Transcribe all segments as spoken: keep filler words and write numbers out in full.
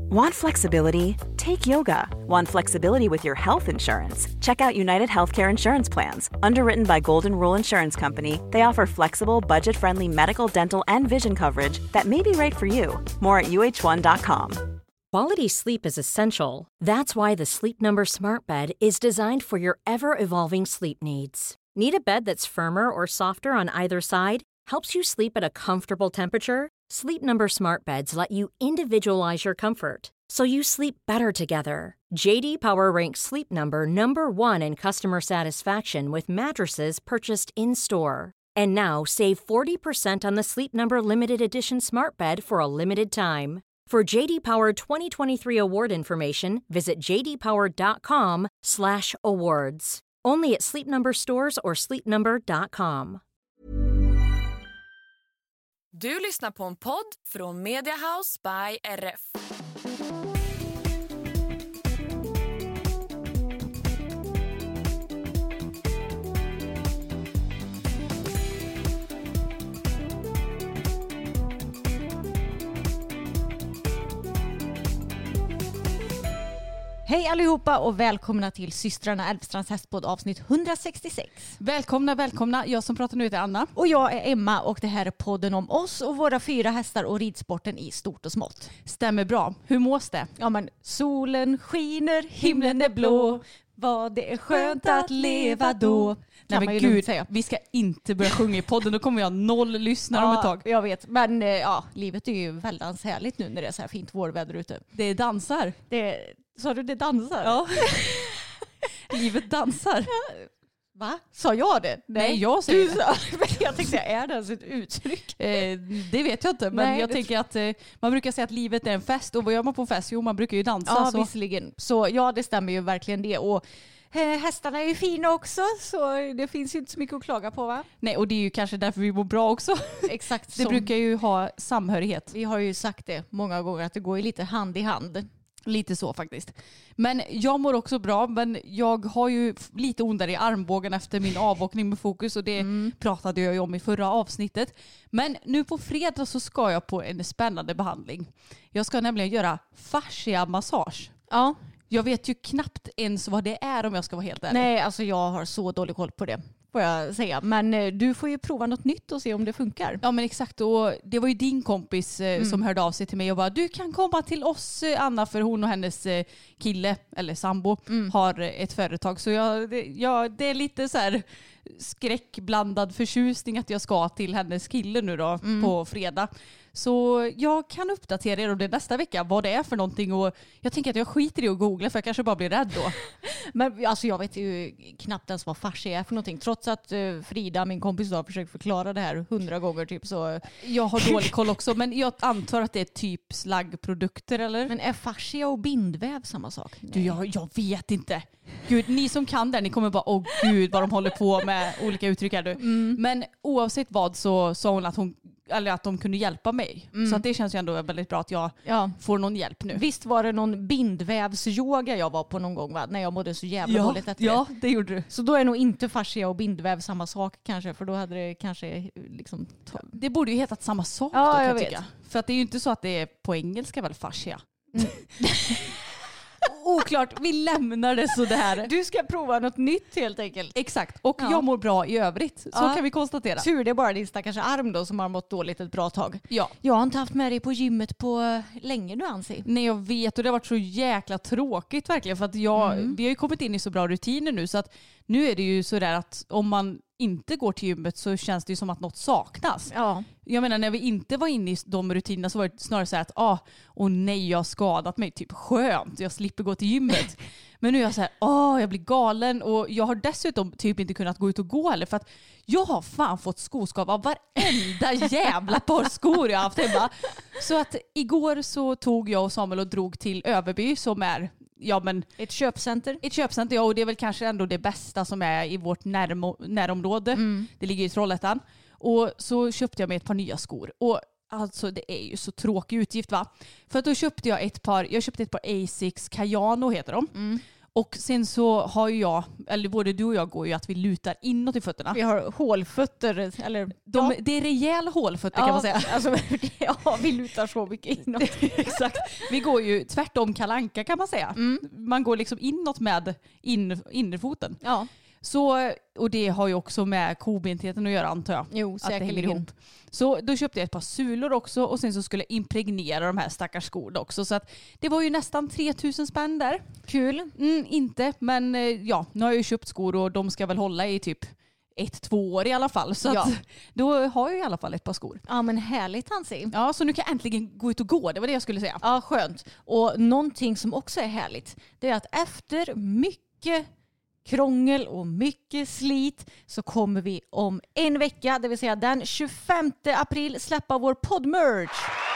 Want flexibility? Take yoga. Want flexibility with your health insurance? Check out United Healthcare Insurance Plans. Underwritten by Golden Rule Insurance Company, they offer flexible, budget-friendly medical, dental, and vision coverage that may be right for you. More at U H one dot com. Quality sleep is essential. That's why the Sleep Number Smart Bed is designed for your ever-evolving sleep needs. Need a bed that's firmer or softer on either side? Helps you sleep at a comfortable temperature? Sleep Number Smart Beds let you individualize your comfort, so you sleep better together. J D Power ranks Sleep Number number one in customer satisfaction with mattresses purchased in-store. And now, save forty percent on the Sleep Number Limited Edition Smart Bed for a limited time. For J D Power twenty twenty-three award information, visit j d power dot com slash awards. Only at Sleep Number stores or sleep number dot com. Du lyssnar på en podd från Media House by R F. Hej allihopa och välkomna till systrarna Älvstrands hästpodd avsnitt hundrasextiosex. Välkomna, välkomna. Jag som pratar nu heter Anna. Och jag är Emma och det här är podden om oss och våra fyra hästar och ridsporten i stort och smått. Stämmer bra. Hur mås det? Ja men solen skiner, himlen är blå. Vad det är skönt att leva då. Nej men gud, säga. Vi ska inte börja sjunga i podden. Då kommer jag noll lyssnare ja, om ett tag. Jag vet, men ja, livet är ju väldigt härligt nu när det är så här fint vårväder ute. Det dansar. Det Sa du det dansar? Ja. Livet dansar. Ja. Va? Sa jag det? Nej, Nej jag säger du sa, men jag tänkte, är det ens ett uttryck? Eh, det vet jag inte, men Nej, jag det... tänker att eh, man brukar säga att livet är en fest. Och vad gör man på fest? Jo, man brukar ju dansa. Ja, så. visserligen. Så ja, det stämmer ju verkligen det. Och eh, hästarna är ju fina också, så det finns ju inte så mycket att klaga på, va? Nej, och det är ju kanske därför vi mår bra också. Exakt. Det som... brukar ju ha samhörighet. Vi har ju sagt det många gånger att det går ju lite hand i hand. Lite så faktiskt. Men jag mår också bra, men jag har ju lite ondare i armbågen efter min avåkning med fokus och det mm. pratade jag ju om i förra avsnittet. Men nu på fredag så ska jag på en spännande behandling. Jag ska nämligen göra fascia-massage. Ja. Jag vet ju knappt ens vad det är om jag ska vara helt ärlig. Nej, alltså jag har så dålig koll på det. Får jag säga. Men du får ju prova något nytt och se om det funkar. Ja men exakt, och det var ju din kompis eh, mm. som hörde av sig till mig och bara, du kan komma till oss Anna, för hon och hennes eh, kille eller sambo mm. har ett företag. Så jag, det, ja, det är lite så här skräckblandad förtjusning att jag ska till hennes kille nu då mm. på fredag. Så jag kan uppdatera er om det nästa vecka vad det är för någonting, och jag tänker att jag skiter i att googla för jag kanske bara blir rädd då. Men alltså jag vet ju knappt ens vad fascia är för någonting, trots att uh, Frida, min kompis, har försökt förklara det här hundra gånger typ, så jag har dålig koll också, men jag antar att det är typ slaggprodukter eller? Men är fascia och bindväv samma sak? Du, jag, jag vet inte. Gud, ni som kan det, ni kommer bara, åh gud vad de håller på med olika uttryck här nu. Mm. Men oavsett vad så sa hon att hon eller att de kunde hjälpa mig. Mm. Så att det känns ju ändå väldigt bra att jag ja. får någon hjälp nu. Visst var det någon bindvävsyoga jag var på någon gång, va? När jag mådde så jävla ja, dåligt efter ja, det gjorde du. Så då är nog inte fascia och bindväv samma sak kanske, för då hade det kanske liksom... Det borde ju hetat samma sak ja, då, kan jag jag vet. tycka. För att det är ju inte så att det är på engelska väl fascia. Mm. Oklart, vi lämnar det så där. Du ska prova något nytt helt enkelt. Exakt, och ja. jag mår bra i övrigt. Så ja. kan vi konstatera. Tur, det är bara din stackars arm då som har mått dåligt ett bra tag. Ja. Jag har inte haft med dig på gymmet på länge nu, Ansi. Nej, jag vet, och det har varit så jäkla tråkigt verkligen, för att jag, mm. vi har ju kommit in i så bra rutiner nu, så att nu är det ju så där att om man inte går till gymmet så känns det ju som att något saknas. Ja. Jag menar, när vi inte var inne i de rutinerna så var det snarare så här att ah, åh nej, jag har skadat mig, typ skönt, jag slipper gå till gymmet. Men nu är jag så här, åh, jag blir galen, och jag har dessutom typ inte kunnat gå ut och gå heller, för att jag har fan fått skoskav av varenda jävla par skor jag har haft hemma. Så att igår så tog jag och Samuel och drog till Överby, som är ja, men ett köpcenter. Ett köpcenter, ja, och det är väl kanske ändå det bästa som är i vårt närmo- närområde. Mm. Det ligger i Trollhättan. Och så köpte jag mig ett par nya skor. Och alltså det är ju så tråkig utgift, va? För att då köpte jag ett par, jag köpte ett par Asics Kayano heter de. Mm. Och sen så har ju jag, eller både du och jag går ju att vi lutar inåt i fötterna. Vi har hålfötter. Eller, De, ja. Det är rejäla hålfötter Ja, kan man säga. Alltså, ja, vi lutar så mycket inåt. Exakt. Vi går ju tvärtom Kalle Anka kan man säga. Mm. Man går liksom inåt med in, innerfoten. Ja. Så, och det har ju också med kobentheten att göra antar jag. Jo, Att det hänger säkerligen. ihop. Så då köpte jag ett par sulor också och sen så skulle jag impregnera de här stackars skorna också. Så att det var ju nästan tre tusen spänn där. Kul. Mm, inte, men eh, ja, nu har jag ju köpt skor och de ska väl hålla i typ ett, två år i alla fall. Så Ja. att, då har jag i alla fall ett par skor. Ja, men härligt Hansi. Ja, så nu kan jag äntligen gå ut och gå. Det var det jag skulle säga. Ja, skönt. Och någonting som också är härligt, det är att efter mycket krångel och mycket slit så kommer vi om en vecka, det vill säga den tjugofemte april, släppa vår poddmerch.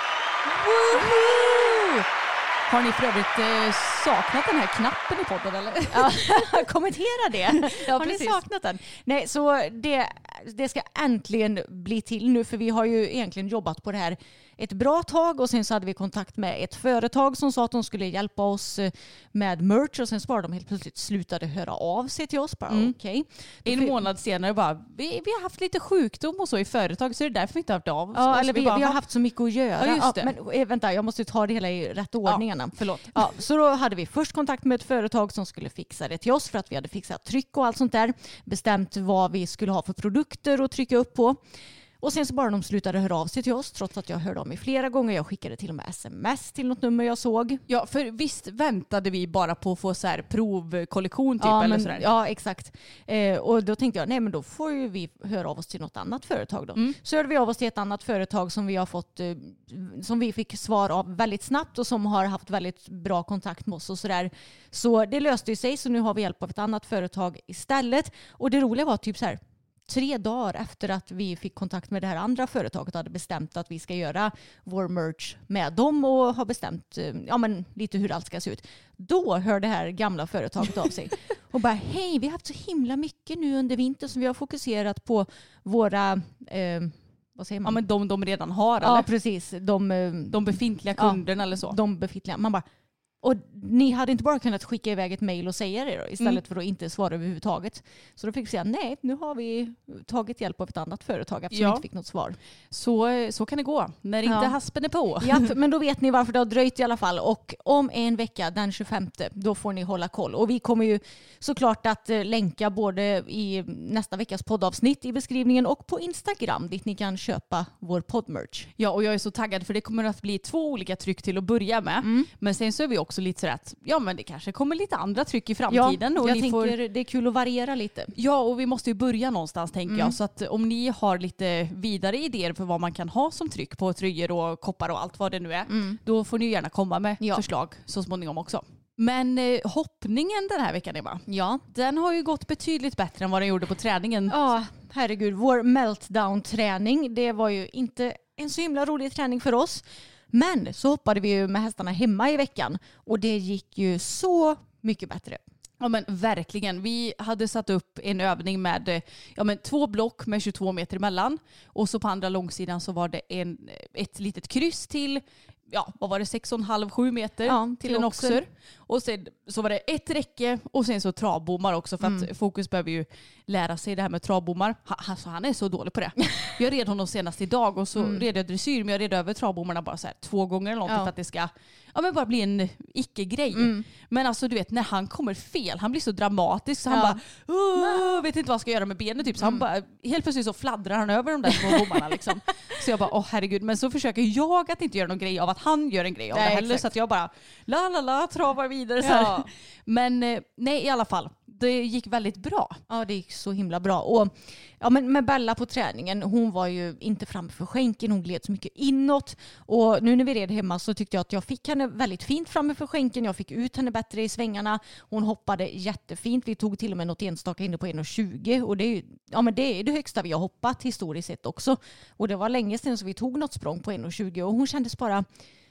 Woohoo! Har ni för övrigt eh, saknat den här knappen i podden eller? Ja, kommentera det. Ja, Har precis. ni saknat den? Nej, så det, det ska äntligen bli till nu, för vi har ju egentligen jobbat på det här ett bra tag och sen så hade vi kontakt med ett företag som sa att de skulle hjälpa oss med merch och sen så bara de helt plötsligt slutade höra av sig till oss. Bara, Mm. okej. En månad senare bara, vi, vi har haft lite sjukdom och så i företag så det är därför vi inte har hört av oss. Ja, Så eller vi, bara, vi har haft så mycket att göra. Ja, just det. men eh, vänta, jag måste ta det hela i rätt ordning. Ja, förlåt. Ja, så då hade vi först kontakt med ett företag som skulle fixa det till oss för att vi hade fixat tryck och allt sånt där. Bestämt vad vi skulle ha för produkter att trycka upp på. Och sen så bara de slutade höra av sig till oss trots att jag hörde om i flera gånger. Jag skickade till och med sms till något nummer jag såg. Ja, för visst väntade vi bara på att få så här provkollektion typ Ja, eller men, sådär. ja, exakt. Eh, och då tänkte jag, nej men då får ju vi höra av oss till något annat företag då. Mm. Så hörde vi av oss till ett annat företag som vi har fått, eh, som vi fick svar av väldigt snabbt och som har haft väldigt bra kontakt med oss och sådär. Så det löste ju sig, så nu har vi hjälp av ett annat företag istället. Och det roliga var typ så här, tre dagar efter att vi fick kontakt med det här andra företaget och hade bestämt att vi ska göra vår merch med dem och har bestämt ja, men lite hur allt ska se ut. Då hör det här gamla företaget av sig och bara hej, vi har haft så himla mycket nu under vintern så vi har fokuserat på våra eh, vad säger man? Ja, men de de redan har Ja, eller? precis. De, eh, De befintliga kunderna eller så. de befintliga. Man bara, och ni hade inte bara kunnat skicka iväg ett mejl och säga det då, istället Mm. för att inte svara överhuvudtaget. Så då fick vi säga nej, nu har vi tagit hjälp av ett annat företag eftersom Ja. vi inte fick något svar. Så, så kan det gå. När inte Ja. haspen är på. Ja, men då vet ni varför det har dröjt i alla fall. Och om en vecka, den tjugofemte, då får ni hålla koll. Och vi kommer ju såklart att eh, länka både i nästa veckas poddavsnitt i beskrivningen och på Instagram dit ni kan köpa vår poddmerch. Ja, och jag är så taggad för det kommer att bli två olika tryck till att börja med. Mm. Men sen så är vi också lite så att ja, men det kanske kommer lite andra tryck i framtiden. Ja, och jag ni tänker får... det är kul att variera lite. Ja, och vi måste ju börja någonstans tänker Mm. jag. Så att om ni har lite vidare idéer för vad man kan ha som tryck på tröjor och koppar och allt vad det nu är. Mm. Då får ni ju gärna komma med Ja. förslag så småningom också. Men eh, hoppningen den här veckan Emma, Ja. den har ju gått betydligt bättre än vad den gjorde på träningen. Ja, herregud. Vår meltdown-träning, det var ju inte en så himla rolig träning för oss. Men så hoppade vi ju med hästarna hemma i veckan och det gick ju så mycket bättre. Ja men verkligen. Vi hade satt upp en övning med eh, ja, men två block med tjugotvå meter emellan. Och så på andra långsidan så var det en, ett litet kryss till ja, vad var det, sex och en halv, sju meter Ja, till, till en oxer. oxer. Och sen så var det ett räcke och sen så travbommar också för att Mm. Fokus behöver ju lära sig det här med travbommar. Ha, alltså, han är så dålig på det. Jag red honom senast idag och så Mm. red jag dressyr, men jag red över travbommarna bara så här två gånger eller någonting Ja. för att det ska ja, men bara bli en icke-grej. Mm. Men alltså du vet när han kommer fel, han blir så dramatisk så han Ja. bara "Åh, vet inte vad jag ska göra med benet typ. Så han Mm. bara, helt plötsligt så fladdrar han över de där små bommarna liksom. Så jag bara åh herregud, men så försöker jag att inte göra någon grej av att han gör en grej av Nej, det heller. exakt. Så att jag bara la la la travar vidare så här. Ja. Men eh, nej i alla fall, det gick väldigt bra. Ja, det gick så himla bra. Och ja, men med Bella på träningen, hon var ju inte framför skänken, hon gled så mycket inåt. Och nu när vi red hemma så tyckte jag att jag fick henne väldigt fint framför skänken. Jag fick ut henne bättre i svängarna. Hon hoppade jättefint. Vi tog till och med något enstaka inne på en tjugo. Och det är ju ja, men det, är det högsta vi har hoppat historiskt sett också. Och det var länge sedan så vi tog något språng på en tjugo. Och hon kändes bara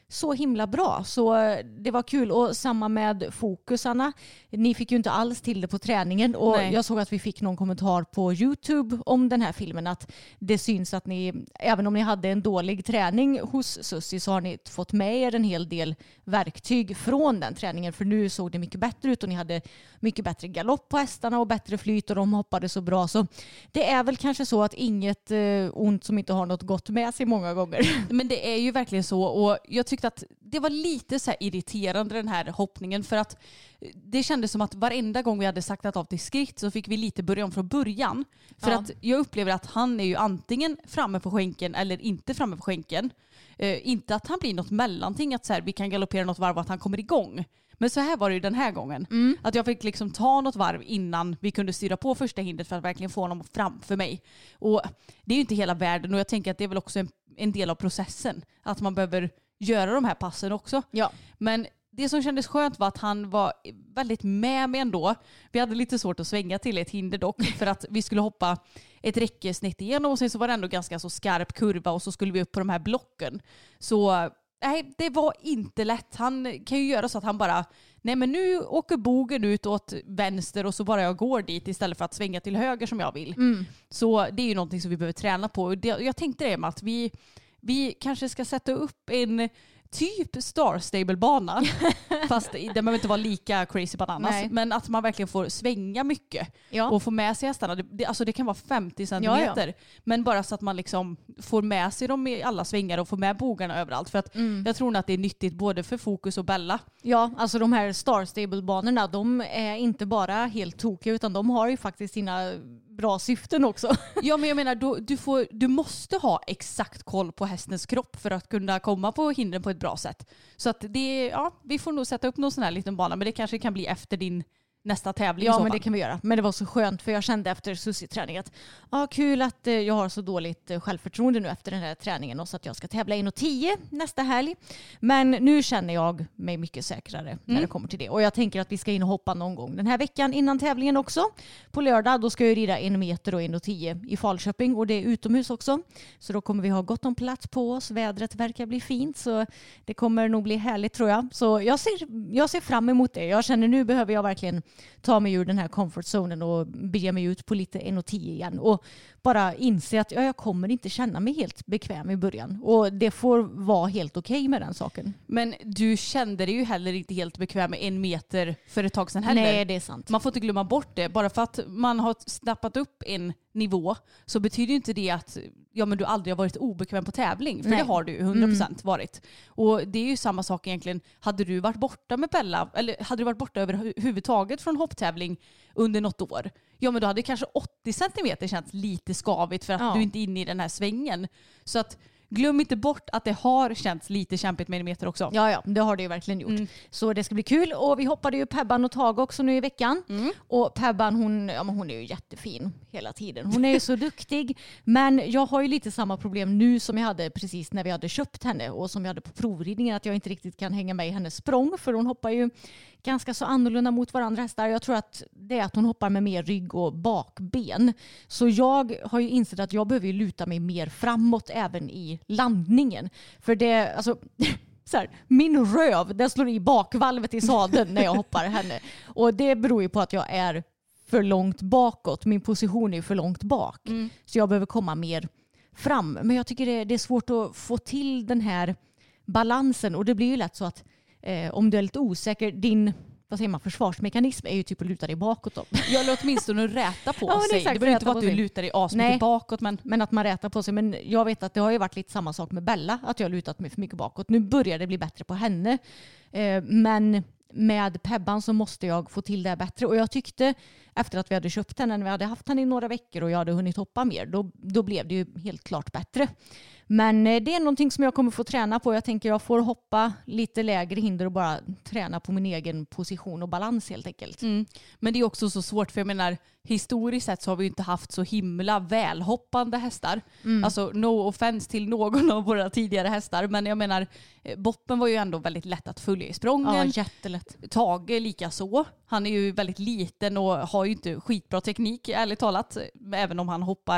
så himla bra. Så det var kul. Och samma med fokusarna. Ni fick ju inte alls till det på träningen. Och Nej. jag såg att vi fick någon kommentar på YouTube om den här filmen. Att det syns att ni, även om ni hade en dålig träning hos Susie, så har ni fått med er en hel del verktyg från den träningen. För nu såg det mycket bättre ut och ni hade mycket bättre galopp på hästarna och bättre flyt och de hoppade så bra. Så det är väl kanske så att inget eh, ont som inte har något gott med sig många gånger. Men det är ju verkligen så, och jag tyckte att det var lite så här irriterande den här hoppningen, för att det kändes som att varenda gång vi hade saktat av till skritt så fick vi lite börja om från början. För Ja. att jag upplever att han är ju antingen framme på skänken eller inte framme på skänken. Eh, inte att han blir något mellanting, att så här, vi kan galoppera något varv och att han kommer igång. Men så här var det ju den här gången. Mm. Att jag fick liksom ta något varv innan vi kunde styra på första hindret för att verkligen få honom framför mig. Och det är ju inte hela världen, och jag tänker att det är väl också en, en del av processen. Att man behöver göra de här passen också. Ja. Men det som kändes skönt var att han var väldigt med mig ändå. Vi hade lite svårt att svänga till ett hinder dock, för att vi skulle hoppa ett räcke snett igenom och sen så var det ändå ganska så skarp kurva och så skulle vi upp på de här blocken. Så nej, det var inte lätt. Han kan ju göra så att han bara, nej men nu åker bogen ut åt vänster och så bara jag går dit istället för att svänga till höger som jag vill. Mm. Så det är ju någonting som vi behöver träna på. Jag tänkte det med att vi, vi kanske ska sätta upp en typ Star Stable-bana. Fast det behöver inte vara lika crazy bananas. Nej. Men att man verkligen får svänga mycket. Ja. Och få med sig hästarna. Det, det, alltså det kan vara femtio centimeter. Ja, Men bara så att man liksom får med sig dem i alla svängar och får med bogarna överallt. För att Mm. jag tror att det är nyttigt både för Fokus och Bella. Ja, alltså de här Star Stable-banorna, de är inte bara helt tokiga utan de har ju faktiskt sina bra syften också. Ja, men jag menar, du, du, får, du måste ha exakt koll på hästens kropp för att kunna komma på hindren på ett bra sätt. Så att det, ja, vi får nog sätta upp någon sån här liten bana, men det kanske kan bli efter din nästa tävling. Ja, i så men fall. det kan vi göra. Men det var så skönt för jag kände efter Susie-träning att ah, kul att eh, jag har så dåligt eh, självförtroende nu efter den här träningen och så att jag ska tävla en och tio nästa helg. Men nu känner jag mig mycket säkrare när Mm. det kommer till det. Och jag tänker att vi ska in och hoppa någon gång den här veckan innan tävlingen också. På lördag då ska jag rida en meter och en och tio i Falköping och det är utomhus också. Så då kommer vi ha gott om plats på oss. Vädret verkar bli fint så det kommer nog bli härligt tror jag. Så jag ser, jag ser fram emot det. Jag känner nu behöver jag verkligen ta mig ur den här comfort zonen och bege mig ut på lite en och tio igen och bara inse att ja, jag kommer inte känna mig helt bekväm i början och det får vara helt okej med den saken. Men du kände dig ju heller inte helt bekväm med en meter för ett tag sedan heller. Nej, det är sant. Man får inte glömma bort det. Bara för att man har snappat upp en nivå så betyder ju inte det att ja, men du aldrig har varit obekväm på tävling. För Nej. det har du ju hundra procent varit. Och det är ju samma sak egentligen. Hade du varit borta med Bella, eller hade du varit borta överhuvudtaget från hopptävling under något år, ja men då hade kanske åttio centimeter känts lite skavigt för att Ja. du inte är inne i den här svängen. Så att glöm inte bort att det har känts lite kämpigt med en meter också. Ja, ja, det har det ju verkligen gjort. Mm. Så det ska bli kul. Och vi hoppade ju Pebban och Tage också nu i veckan. Mm. Och Pebban, hon, ja, men hon är ju jättefin hela tiden. Hon är ju så duktig. Men jag har ju lite samma problem nu som jag hade precis när vi hade köpt henne. Och som jag hade på provridningen. Att jag inte riktigt kan hänga med i hennes språng. För hon hoppar ju ganska så annorlunda mot varandra hästar. Jag tror att det är att hon hoppar med mer rygg och bakben. Så jag har ju insett att jag behöver ju luta mig mer framåt även i landningen. För det, alltså... Så här, min röv, den slår i bakvalvet i sadeln när jag hoppar henne. Och det beror ju på att jag är för långt bakåt. Min position är för långt bak. Mm. Så jag behöver komma mer fram. Men jag tycker det, det är svårt att få till den här balansen. Och det blir ju lätt så att eh, om du är lite osäker, din vad säger man, försvarsmekanism är ju typ att luta dig bakåt. Då. Jag låter åtminstone räta på Ja, men sig. exakt, Det behöver inte räta vara på att du sig. lutar dig asmycket Nej. bakåt. Men Men att man rätar på sig. Men jag vet att det har ju varit lite samma sak med Bella. Att jag har lutat mig för mycket bakåt. Nu börjar det bli bättre på henne. Eh, men med Pebban så måste jag få till det bättre. Och jag tyckte efter att vi hade köpt henne, när vi hade haft henne i några veckor och jag hade hunnit hoppa mer, då, då blev det ju helt klart bättre. Men eh, det är någonting som jag kommer få träna på. Jag tänker jag får hoppa lite lägre hinder och bara träna på min egen position och balans helt enkelt. Mm. Men det är också så svårt för jag menar historiskt sett så har vi inte haft så himla välhoppande hästar. Mm. Alltså no offense till någon av våra tidigare hästar men jag menar eh, Boppen var ju ändå väldigt lätt att följa i sprången. Ja, jättelätt. Tage lika så. Han är ju väldigt liten och har ju inte skitbra teknik ärligt talat även om han hoppar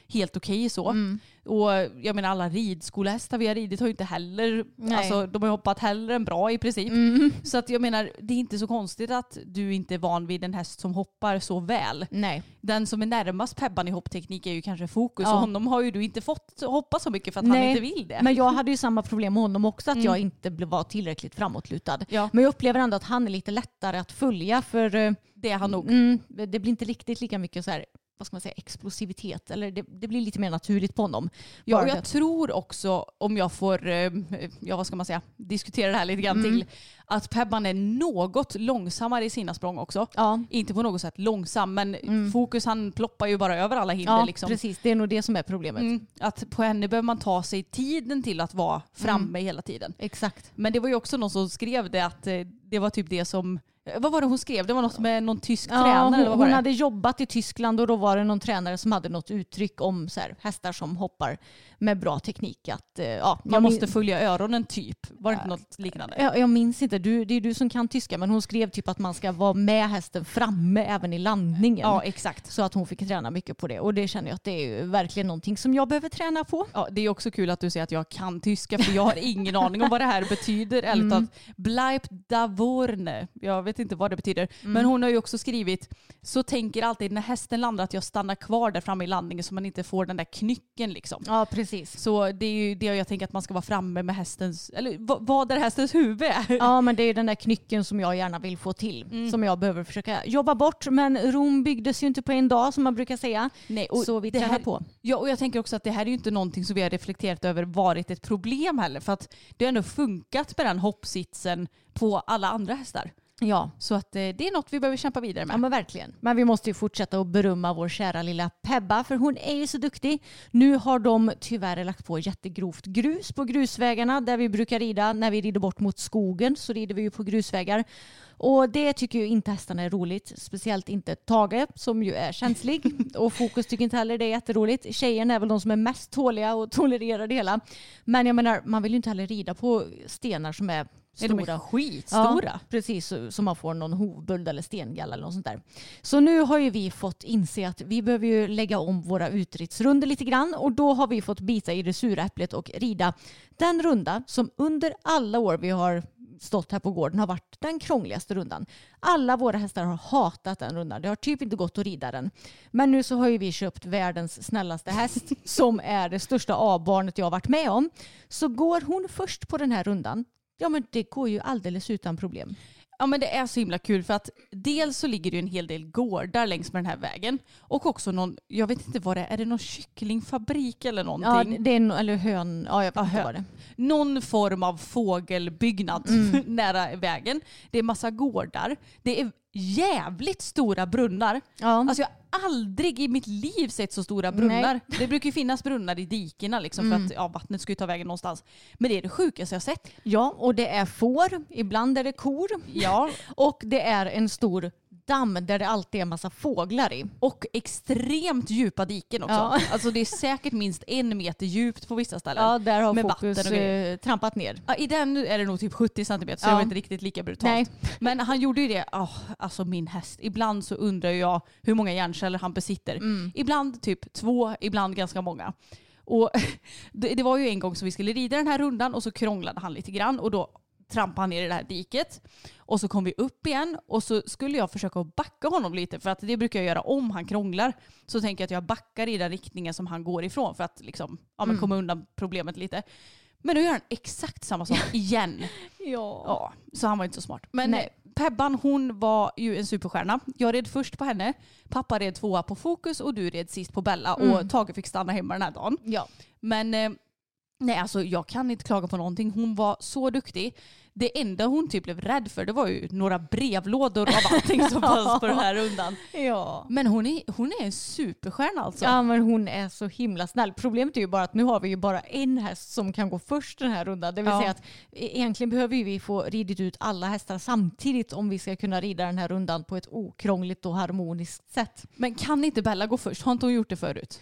helt okej okay så. Mm. Och jag menar alla ridskolehästar vi har ridit har ju inte heller, Nej. alltså de har hoppat hellre än bra i princip. Mm. Så att jag menar, det är inte så konstigt att du inte är van vid en häst som hoppar så väl. Nej. Den som är närmast Pebban i hoppteknik är ju kanske Fokus. Ja. Och honom har ju du inte fått hoppa så mycket för att Nej. han inte vill det. Men jag hade ju samma problem med honom också, att Mm. jag inte blev- var tillräckligt framåtlutad. Ja. Men jag upplever ändå att han är lite lättare att följa, för eh, Det är han nog. mm, det blir inte riktigt lika mycket så här, vad ska man säga, explosivitet. Eller det, det blir lite mer naturligt på honom. Ja, Bara och jag det- tror också, om jag får eh, ja, vad ska man säga, diskutera det här lite grann Mm. till, att Pebban är något långsammare i sina språng också. Ja. Inte på något sätt långsam, men Mm. Fokus han ploppar ju bara över alla hinder. Ja, liksom. precis. Det är nog det som är problemet. Mm, att på henne behöver man ta sig tiden till att vara framme Mm. hela tiden. Exakt. Men det var ju också någon som skrev det, att eh, det var typ det som, vad var det hon skrev? Det var något med någon tysk Ja, tränare. hon eller vad var hon det? hade jobbat i Tyskland och då var det någon tränare som hade något uttryck om så här, hästar som hoppar med bra teknik. Att, eh, ja, Man jag måste min- följa öronen typ. Var det inte något liknande? jag, jag minns inte, du, det är du som kan tyska, men hon skrev typ att man ska vara med hästen framme även i landningen. Ja, exakt. Så att hon fick träna mycket på det. Och det känner jag att det är ju verkligen någonting som jag behöver träna på. Ja, det är också kul att du säger att jag kan tyska, för jag har ingen aning om vad det här betyder. Eller Mm. att bleib da vorne. Jag vet inte vad det betyder. Mm. Men hon har ju också skrivit, så tänker alltid när hästen landar att jag stannar kvar där framme i landningen så man inte får den där knycken liksom. Ja, precis. Så det är ju det jag tänker, att man ska vara framme med hästens, eller vad, vad är hästens huvud? Ja, men det är den där knycken som jag gärna vill få till. Mm. Som jag behöver försöka jobba bort. Men Rom byggdes ju inte på en dag, som man brukar säga. Nej, och Så vi det tränar här- på. Ja, och jag tänker också att det här är ju inte någonting som vi har reflekterat över varit ett problem heller. För att det har ändå funkat med den hoppsitsen på alla andra hästar. Ja. Så att eh, det är något vi behöver kämpa vidare med. Ja, men verkligen. Men vi måste ju fortsätta att berömma vår kära lilla Pebba, för hon är ju så duktig. Nu har de tyvärr lagt på jättegrovt grus på grusvägarna där vi brukar rida. När vi rider bort mot skogen så rider vi ju på grusvägar. Och det tycker ju inte hästarna är roligt. Speciellt inte Tage som ju är känslig. Och Fokus tycker inte heller det är jätteroligt. Tjejerna är väl de som är mest tåliga och tolererar det hela. Men jag menar, man vill ju inte heller rida på stenar som är Är de stora. är skitstora. Ja, precis, så, så man får någon hovböld eller stengalla eller något sånt där. Så nu har ju vi fått inse att vi behöver ju lägga om våra utridsrunder lite grann, och då har vi fått bita i det sura äpplet och rida den runda som under alla år vi har stått här på gården har varit den krångligaste rundan. Alla våra hästar har hatat den rundan. Det har typ inte gått att rida den. Men nu så har ju vi köpt världens snällaste häst som är det största A-barnet jag har varit med om. Så går hon först på den här rundan, ja men det går ju alldeles utan problem. Ja, men det är så himla kul för att dels så ligger det ju en hel del gårdar längs med den här vägen. Och också någon, jag vet inte vad det är, är det någon kycklingfabrik eller Ja, någonting? det är en, eller hön, ja jag vet Ja, inte hön. vad det är. Någon form av fågelbyggnad Mm. nära vägen. Det är massa gårdar. Det är jävligt stora brunnar. Ja. Alltså jag har aldrig i mitt liv sett så stora brunnar. Det brukar ju finnas brunnar i dikena liksom, Mm. för att ja, vattnet ska ju ta vägen någonstans. Men det är det sjukaste jag sett. ja, och det är får, ibland är det kor. Ja, Och det är en stor damm där det alltid är massa fåglar i. och extremt djupa diken också. Ja. Alltså det är säkert minst en meter djupt på vissa ställen. Ja, där har Med Fokus vatten och grejer. eh, trampat ner. Ja, i den är det nog typ sjuttio centimeter, så Ja. det var inte riktigt lika brutalt. Nej. Men han gjorde ju det, oh, alltså min häst. Ibland så undrar jag hur många hjärnceller han besitter. Mm. Ibland typ två, ibland ganska många. Och det, det var ju en gång som vi skulle rida den här rundan och så krånglade han lite grann och då trampade han ner i det här diket. Och så kom vi upp igen och så skulle jag försöka backa honom lite, för att det brukar jag göra om han krånglar. Så tänker jag att jag backar i den riktningen som han går ifrån för att liksom, ja, men Mm. komma undan problemet lite. Men nu gör han exakt samma sak igen. Ja. Ja, så han var inte så smart. Men Nej. Pebban, hon var ju en superstjärna. Jag red först på henne. Pappa red tvåa på Fokus och du red sist på Bella. Mm. Och Tage fick stanna hemma den här dagen. Ja. Men eh, nej, alltså jag kan inte klaga på någonting. Hon var så duktig. Det enda hon typ blev rädd för, det var ju några brevlådor av allting som fanns på den här rundan. Ja. Men hon är, hon är en superstjärna alltså. Ja, men hon är så himla snäll. Problemet är ju bara att nu har vi ju bara en häst som kan gå först den här rundan. Det vill Ja. säga att egentligen behöver ju vi få ridit ut alla hästar samtidigt om vi ska kunna rida den här rundan på ett okrångligt och harmoniskt sätt. Men kan inte Bella gå först? Har inte hon gjort det förut?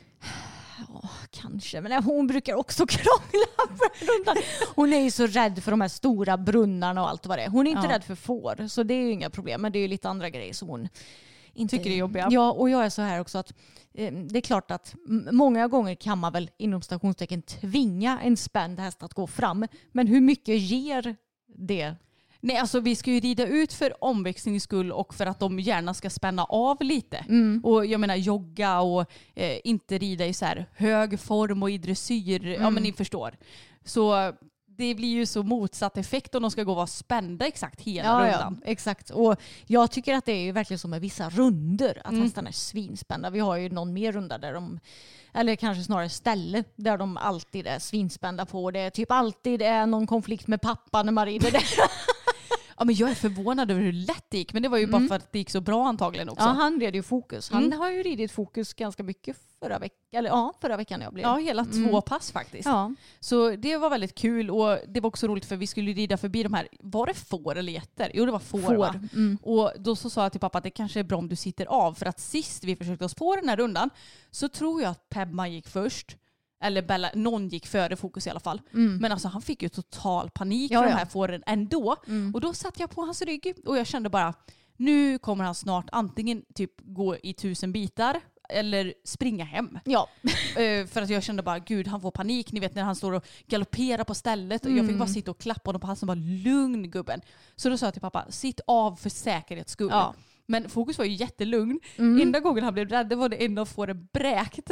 Ja, kanske. Men hon brukar också krångla för rundan. Hon är ju så rädd för de här stora brunnarna och allt vad det är. Hon är inte Ja. rädd för får, så det är ju inga problem. Men det är ju lite andra grejer som hon inte... Tycker det är jobbiga. Ja, och jag är så här också att eh, det är klart att m- många gånger kan man väl inom stationstecken tvinga en spänd häst att gå fram. Men hur mycket ger det? Nej, alltså vi ska ju rida ut för omväxlings skull och för att de gärna ska spänna av lite. Mm. Och jag menar jogga och eh, inte rida i så här hög form och i dressyr. Mm. Ja men ni förstår. Så det blir ju så motsatt effekt om de ska gå och vara spända exakt hela Ja, rundan. ja, exakt. Och jag tycker att det är ju verkligen som med vissa runder att Mm. hästarna är svinspända. Vi har ju någon mer runda där de, eller kanske snarare ställe, där de alltid är svinspända på. Det är typ alltid är någon konflikt med pappa när man rider där. Ja, men jag är förvånad över hur lätt det gick. Men det var ju Mm. bara för att det gick så bra antagligen också. Ja, han red ju fokus. Han Mm. har ju ridit fokus ganska mycket förra veckan. Eller ja, förra veckan jag blev. Ja, hela Mm. två pass faktiskt. Ja. Så det var väldigt kul och det var också roligt för vi skulle rida förbi de här, var det får eller getter? Jo det var får, Får. va? Mm. Och då så sa jag till pappa att det kanske är bra om du sitter av för att sist vi försökte oss på den här rundan så tror jag att Pebma gick först. Eller Bella, någon gick före fokus i alla fall. Mm. Men alltså han fick ju total panik Ja, för ja. de här fåren ändå. Mm. Och då satt jag på hans rygg och jag kände bara nu kommer han snart antingen typ gå i tusen bitar eller springa hem. Ja. Eh, för att jag kände bara, gud han får panik. Ni vet när han står och galopperar på stället. Och jag fick Mm. bara sitta och klappa honom på halsen och bara, lugn gubben. Så då sa jag till pappa, sitt av för säkerhets skull. Ja. Men fokus var ju jättelugn. Mm. Enda gången han blev rädd det var det enda fåret bräkt.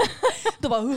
Då bara,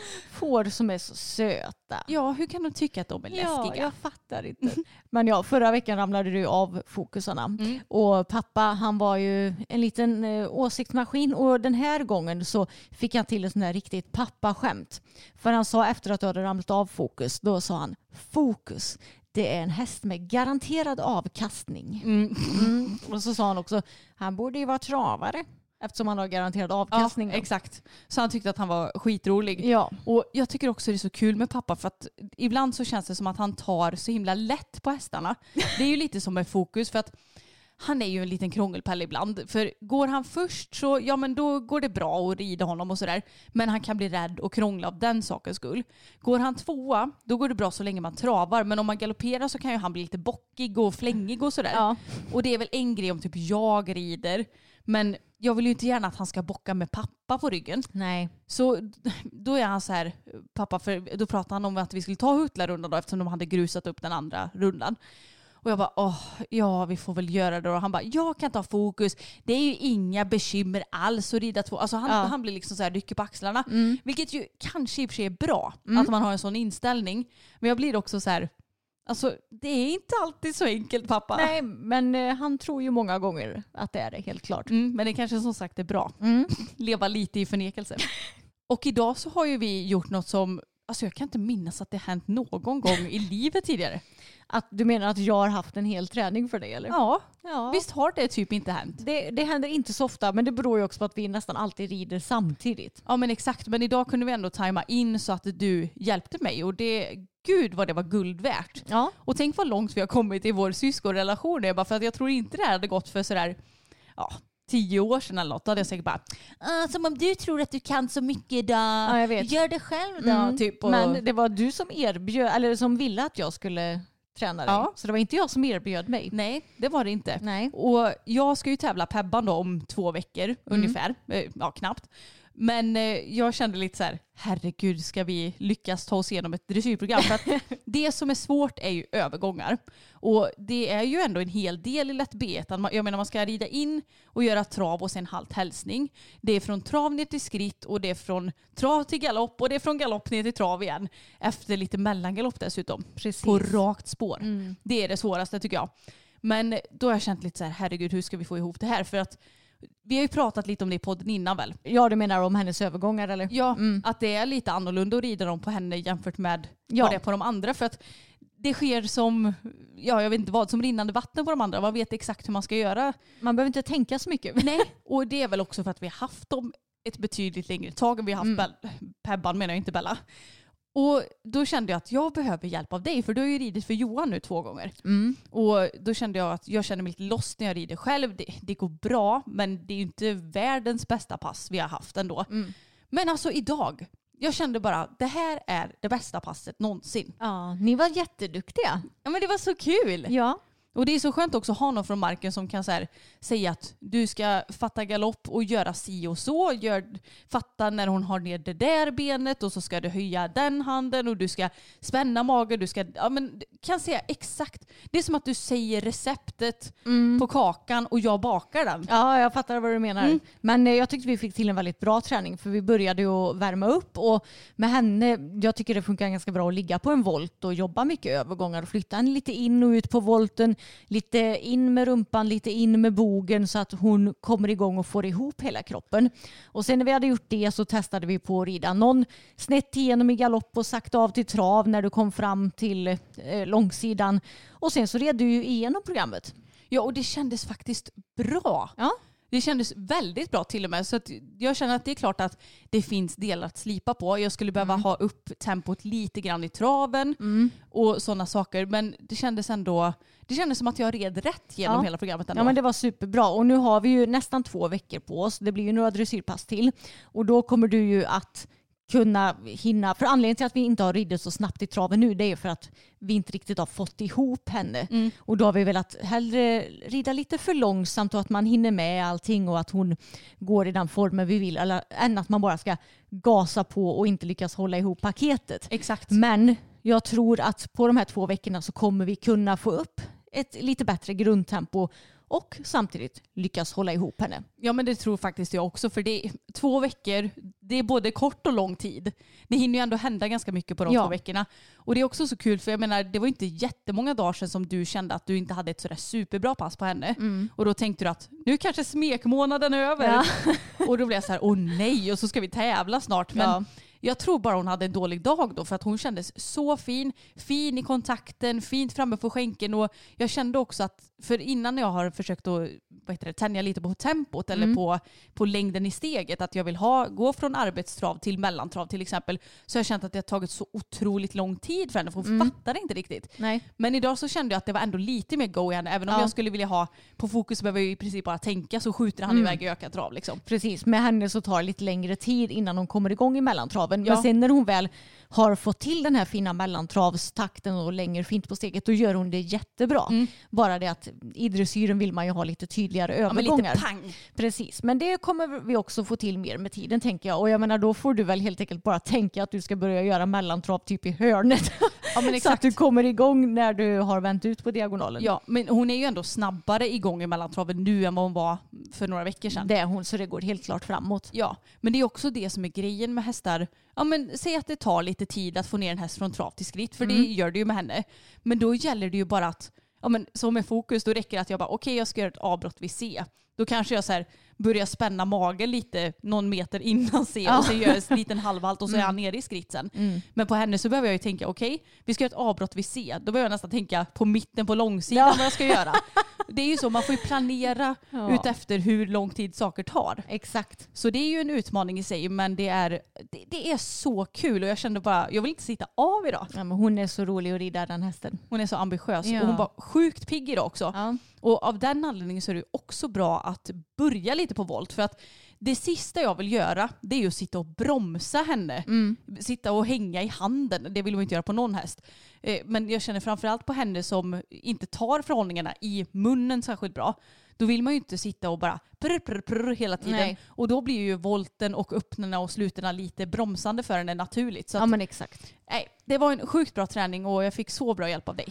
Får som är så söta. ja hur kan de tycka att de är Ja, läskiga? jag fattar inte. Men ja, förra veckan ramlade du av fokusarna. Mm. Och pappa, han var ju en liten eh, åsiktsmaskin. Och den här gången så fick han till ett sånt här riktigt pappaskämt. För han sa efter att du hade ramlat av fokus, då sa han, fokus, det är en häst med garanterad avkastning. Mm. Mm. Och så sa han också, han borde ju vara travare. Eftersom han har garanterad Ja, avkastning. exakt. Så han tyckte att han var skitrolig. Ja. Och jag tycker också det är så kul med pappa för att ibland så känns det som att han tar så himla lätt på hästarna. Det är ju lite som med fokus för att han är ju en liten krångelpelle ibland. För går han först så ja men då går det bra att rida honom och sådär. Men han kan bli rädd och krångla av den sakens skull. Går han tvåa då går det bra så länge man travar. Men om man galopperar så kan ju han bli lite bockig och flängig och sådär. Ja. Och det är väl en grej om typ jag rider. Men jag vill ju inte gärna att han ska bocka med pappa på ryggen. Nej. Så då är han så här, pappa, för då pratade han om att vi skulle ta Hutla-rundan då eftersom de hade grusat upp den andra rundan. Och jag bara, åh, ja vi får väl göra det. Och han bara, jag kan ta fokus. Det är ju inga bekymmer alls att rida två. Alltså han, Ja. han blir liksom så här rycker på axlarna. Mm. Vilket ju kanske i och för sig är bra Mm. att man har en sån inställning. Men jag blir också så här, alltså det är inte alltid så enkelt pappa. Nej, men eh, han tror ju många gånger att det är det, helt klart. Mm, men det kanske som sagt är bra. Mm. Leva lite i förnekelse. Och idag så har ju vi gjort något som, alltså jag kan inte minnas att det hänt någon gång i livet tidigare. Att du menar att jag har haft en hel träning för det, eller? Ja, Ja. visst har det typ inte hänt. Det, det händer inte så ofta, men det beror ju också på att vi nästan alltid rider samtidigt. Ja men exakt, men idag kunde vi ändå tajma in så att du hjälpte mig och det, gud vad det var guld värt. Ja. Och tänk vad långt vi har kommit i vår syskonrelation. Bara för att jag tror inte det här hade gått för sådär, ja, tio år sedan eller något. Då hade jag säkert bara, ah, som om du tror att du kan så mycket då. Ja, jag vet. Gör det själv då. Mm. Typ, och, Men det var du som erbjöd, eller som ville att jag skulle träna dig. Ja. Så det var inte jag som erbjöd mig. nej, det var det inte. Nej. Och jag ska ju tävla Pebban då om två veckor ungefär. Eh, Ja, knappt. Men eh, jag kände lite så här, herregud ska vi lyckas ta oss igenom ett dressyrprogram? För att det som är svårt är ju övergångar. Och det är ju ändå en hel del i lätt B ett. Jag menar man ska rida in och göra trav och sen halt hälsning. Det är från trav ner till skritt och det är från trav till galopp och det är från galopp ner till trav igen. Efter lite mellangalopp dessutom. Precis. På rakt spår. Mm. Det är det svåraste tycker jag. Men då har jag känt lite så här, herregud hur ska vi få ihop det här? För att vi har ju pratat lite om det i podden innan väl? Ja, du menar om hennes övergångar, eller? Ja, Mm. att det är lite annorlunda att rida dem på henne jämfört med Ja. vad det är på de andra. För att det sker som, ja jag vet inte vad, som rinnande vatten på de andra. Man vet exakt hur man ska göra. Man behöver inte tänka så mycket. Nej, och det är väl också för att vi har haft dem ett betydligt längre tag. Vi har haft Mm. Bell- Pebban menar jag inte Bella. Och då kände jag att jag behöver hjälp av dig för du har ju ridit för Johan nu två gånger. Mm. Och då kände jag att jag känner mig lite lost när jag rider själv. Det, det går bra men det är ju inte världens bästa pass vi har haft ändå. Mm. Men alltså idag, jag kände bara det här är det bästa passet någonsin. Ja, ni var jätteduktiga. Ja men det var så kul. Ja. Och det är så skönt också att ha någon från marken som kan så här, säga att du ska fatta galopp och göra si och så. Gör, fatta när hon har ner det där benet och så ska du höja den handen och du ska spänna magen. Du ska, ja, men, kan säga exakt. Det är som att du säger receptet mm. på kakan och jag bakar den. Ja, jag fattar vad du menar. Mm. Men eh, jag tyckte vi fick till en väldigt bra träning för vi började ju att värma upp och med henne, jag tycker det funkar ganska bra att ligga på en volt och jobba mycket övergångar och flytta henne lite in och ut på volten. Lite in med rumpan, lite in med bogen så att hon kommer igång och får ihop hela kroppen. Och sen när vi hade gjort det så testade vi på att rida någon snett igenom i galopp och sakta av till trav när du kom fram till eh, långsidan. Och sen så red du ju igenom programmet. Ja, och det kändes faktiskt bra. Ja. Det kändes väldigt bra till och med. Så att jag känner att det är klart att det finns delar att slipa på. Jag skulle behöva mm. ha upp tempot lite grann i traven mm. och sådana saker. Men det kändes ändå... Det kändes som att jag red rätt genom ja. hela programmet ändå. Ja, men det var superbra. Och nu har vi ju nästan två veckor på oss. Det blir ju några dressyrpass till. Och då kommer du ju att kunna hinna... För anledningen till att vi inte har ridit så snabbt i traven nu, det är för att vi inte riktigt har fått ihop henne. Mm. Och då har vi velat hellre rida lite för långsamt och att man hinner med allting och att hon går i den formen vi vill. Eller, än att man bara ska gasa på och inte lyckas hålla ihop paketet. Exakt. Men jag tror att på de här två veckorna så kommer vi kunna få upp ett lite bättre grundtempo och samtidigt lyckas hålla ihop henne. Ja, men det tror faktiskt jag också. För det är två veckor, det är både kort och lång tid. Det hinner ju ändå hända ganska mycket på de ja. två veckorna. Och det är också så kul för jag menar, det var inte jättemånga dagar sedan som du kände att du inte hade ett sådär superbra pass på henne. Mm. Och då tänkte du att nu kanske smekmånaden är över. Ja. Och då blev jag så här, åh nej, och så ska vi tävla snart. Men ja. jag tror bara hon hade en dålig dag då för att hon kändes så fin. Fin i kontakten, fint framme på skänken. Och jag kände också att, för innan jag har försökt att vad heter det, tänja lite på tempot mm. eller på, på längden i steget, att jag vill ha, gå från arbetstrav till mellantrav till exempel, så jag har känt att det har tagit så otroligt lång tid för henne, för hon mm. fattade inte riktigt. Nej. Men idag så kände jag att det var ändå lite mer go i henne, även om ja. jag skulle vilja ha på fokus, behöver jag i princip bara tänka, så skjuter han mm. iväg i ökat trav liksom. Precis, med henne så tar det lite längre tid innan hon kommer igång i mellantraven. Ja. Men sen när hon väl har fått till den här fina mellantravstakten och längre fint på steget, då gör hon det jättebra. Mm. Bara det att i dressyren vill man ju ha lite tydligare övergångar. Ja, lite pang. Precis, men det kommer vi också få till mer med tiden tänker jag. Och jag menar, då får du väl helt enkelt bara tänka att du ska börja göra mellantrav typ i hörnet. Ja, men exakt. Så att du kommer igång när du har vänt ut på diagonalen. Ja, men hon är ju ändå snabbare igång i mellantraven nu än vad hon var för några veckor sedan. Det är hon, så det går helt klart framåt. Ja, men det är också det som är grejen med hästar. Ja, men säg att det tar lite tid att få ner en häst från trav till skritt, för mm. det gör det ju med henne. Men då gäller det ju bara att, ja men som med fokus, då räcker det att jag bara, okej okay, jag ska göra ett avbrott vid C. Då kanske jag så här börjar spänna magen lite någon meter innan C ja. och så gör jag en liten halvhalt och så är han nere i skritsen. Mm. Men på henne så behöver jag ju tänka, okej, okay, vi ska göra ett avbrott vid C. Då behöver jag nästan tänka på mitten på långsidan ja. vad jag ska göra. Det är ju så, man får ju planera ja. ut efter hur lång tid saker tar. Exakt. Så det är ju en utmaning i sig, men det är, det, det är så kul och jag kände bara, jag vill inte sitta av idag. Ja, men hon är så rolig att rida den hästen. Hon är så ambitiös ja. och hon var sjukt pigg idag också. Ja. Och av den anledningen så är det också bra att börja lite på volt, för att det sista jag vill göra, det är ju att sitta och bromsa henne. Mm. Sitta och hänga i handen. Det vill man inte göra på någon häst. Men jag känner framförallt på henne som inte tar förhållningarna i munnen särskilt bra. Då vill man ju inte sitta och bara prr, prr, prr hela tiden. Nej. Och då blir ju volten och öppnarna och slutena lite bromsande för henne naturligt. Så att, ja, men exakt. Nej, det var en sjukt bra träning och jag fick så bra hjälp av dig.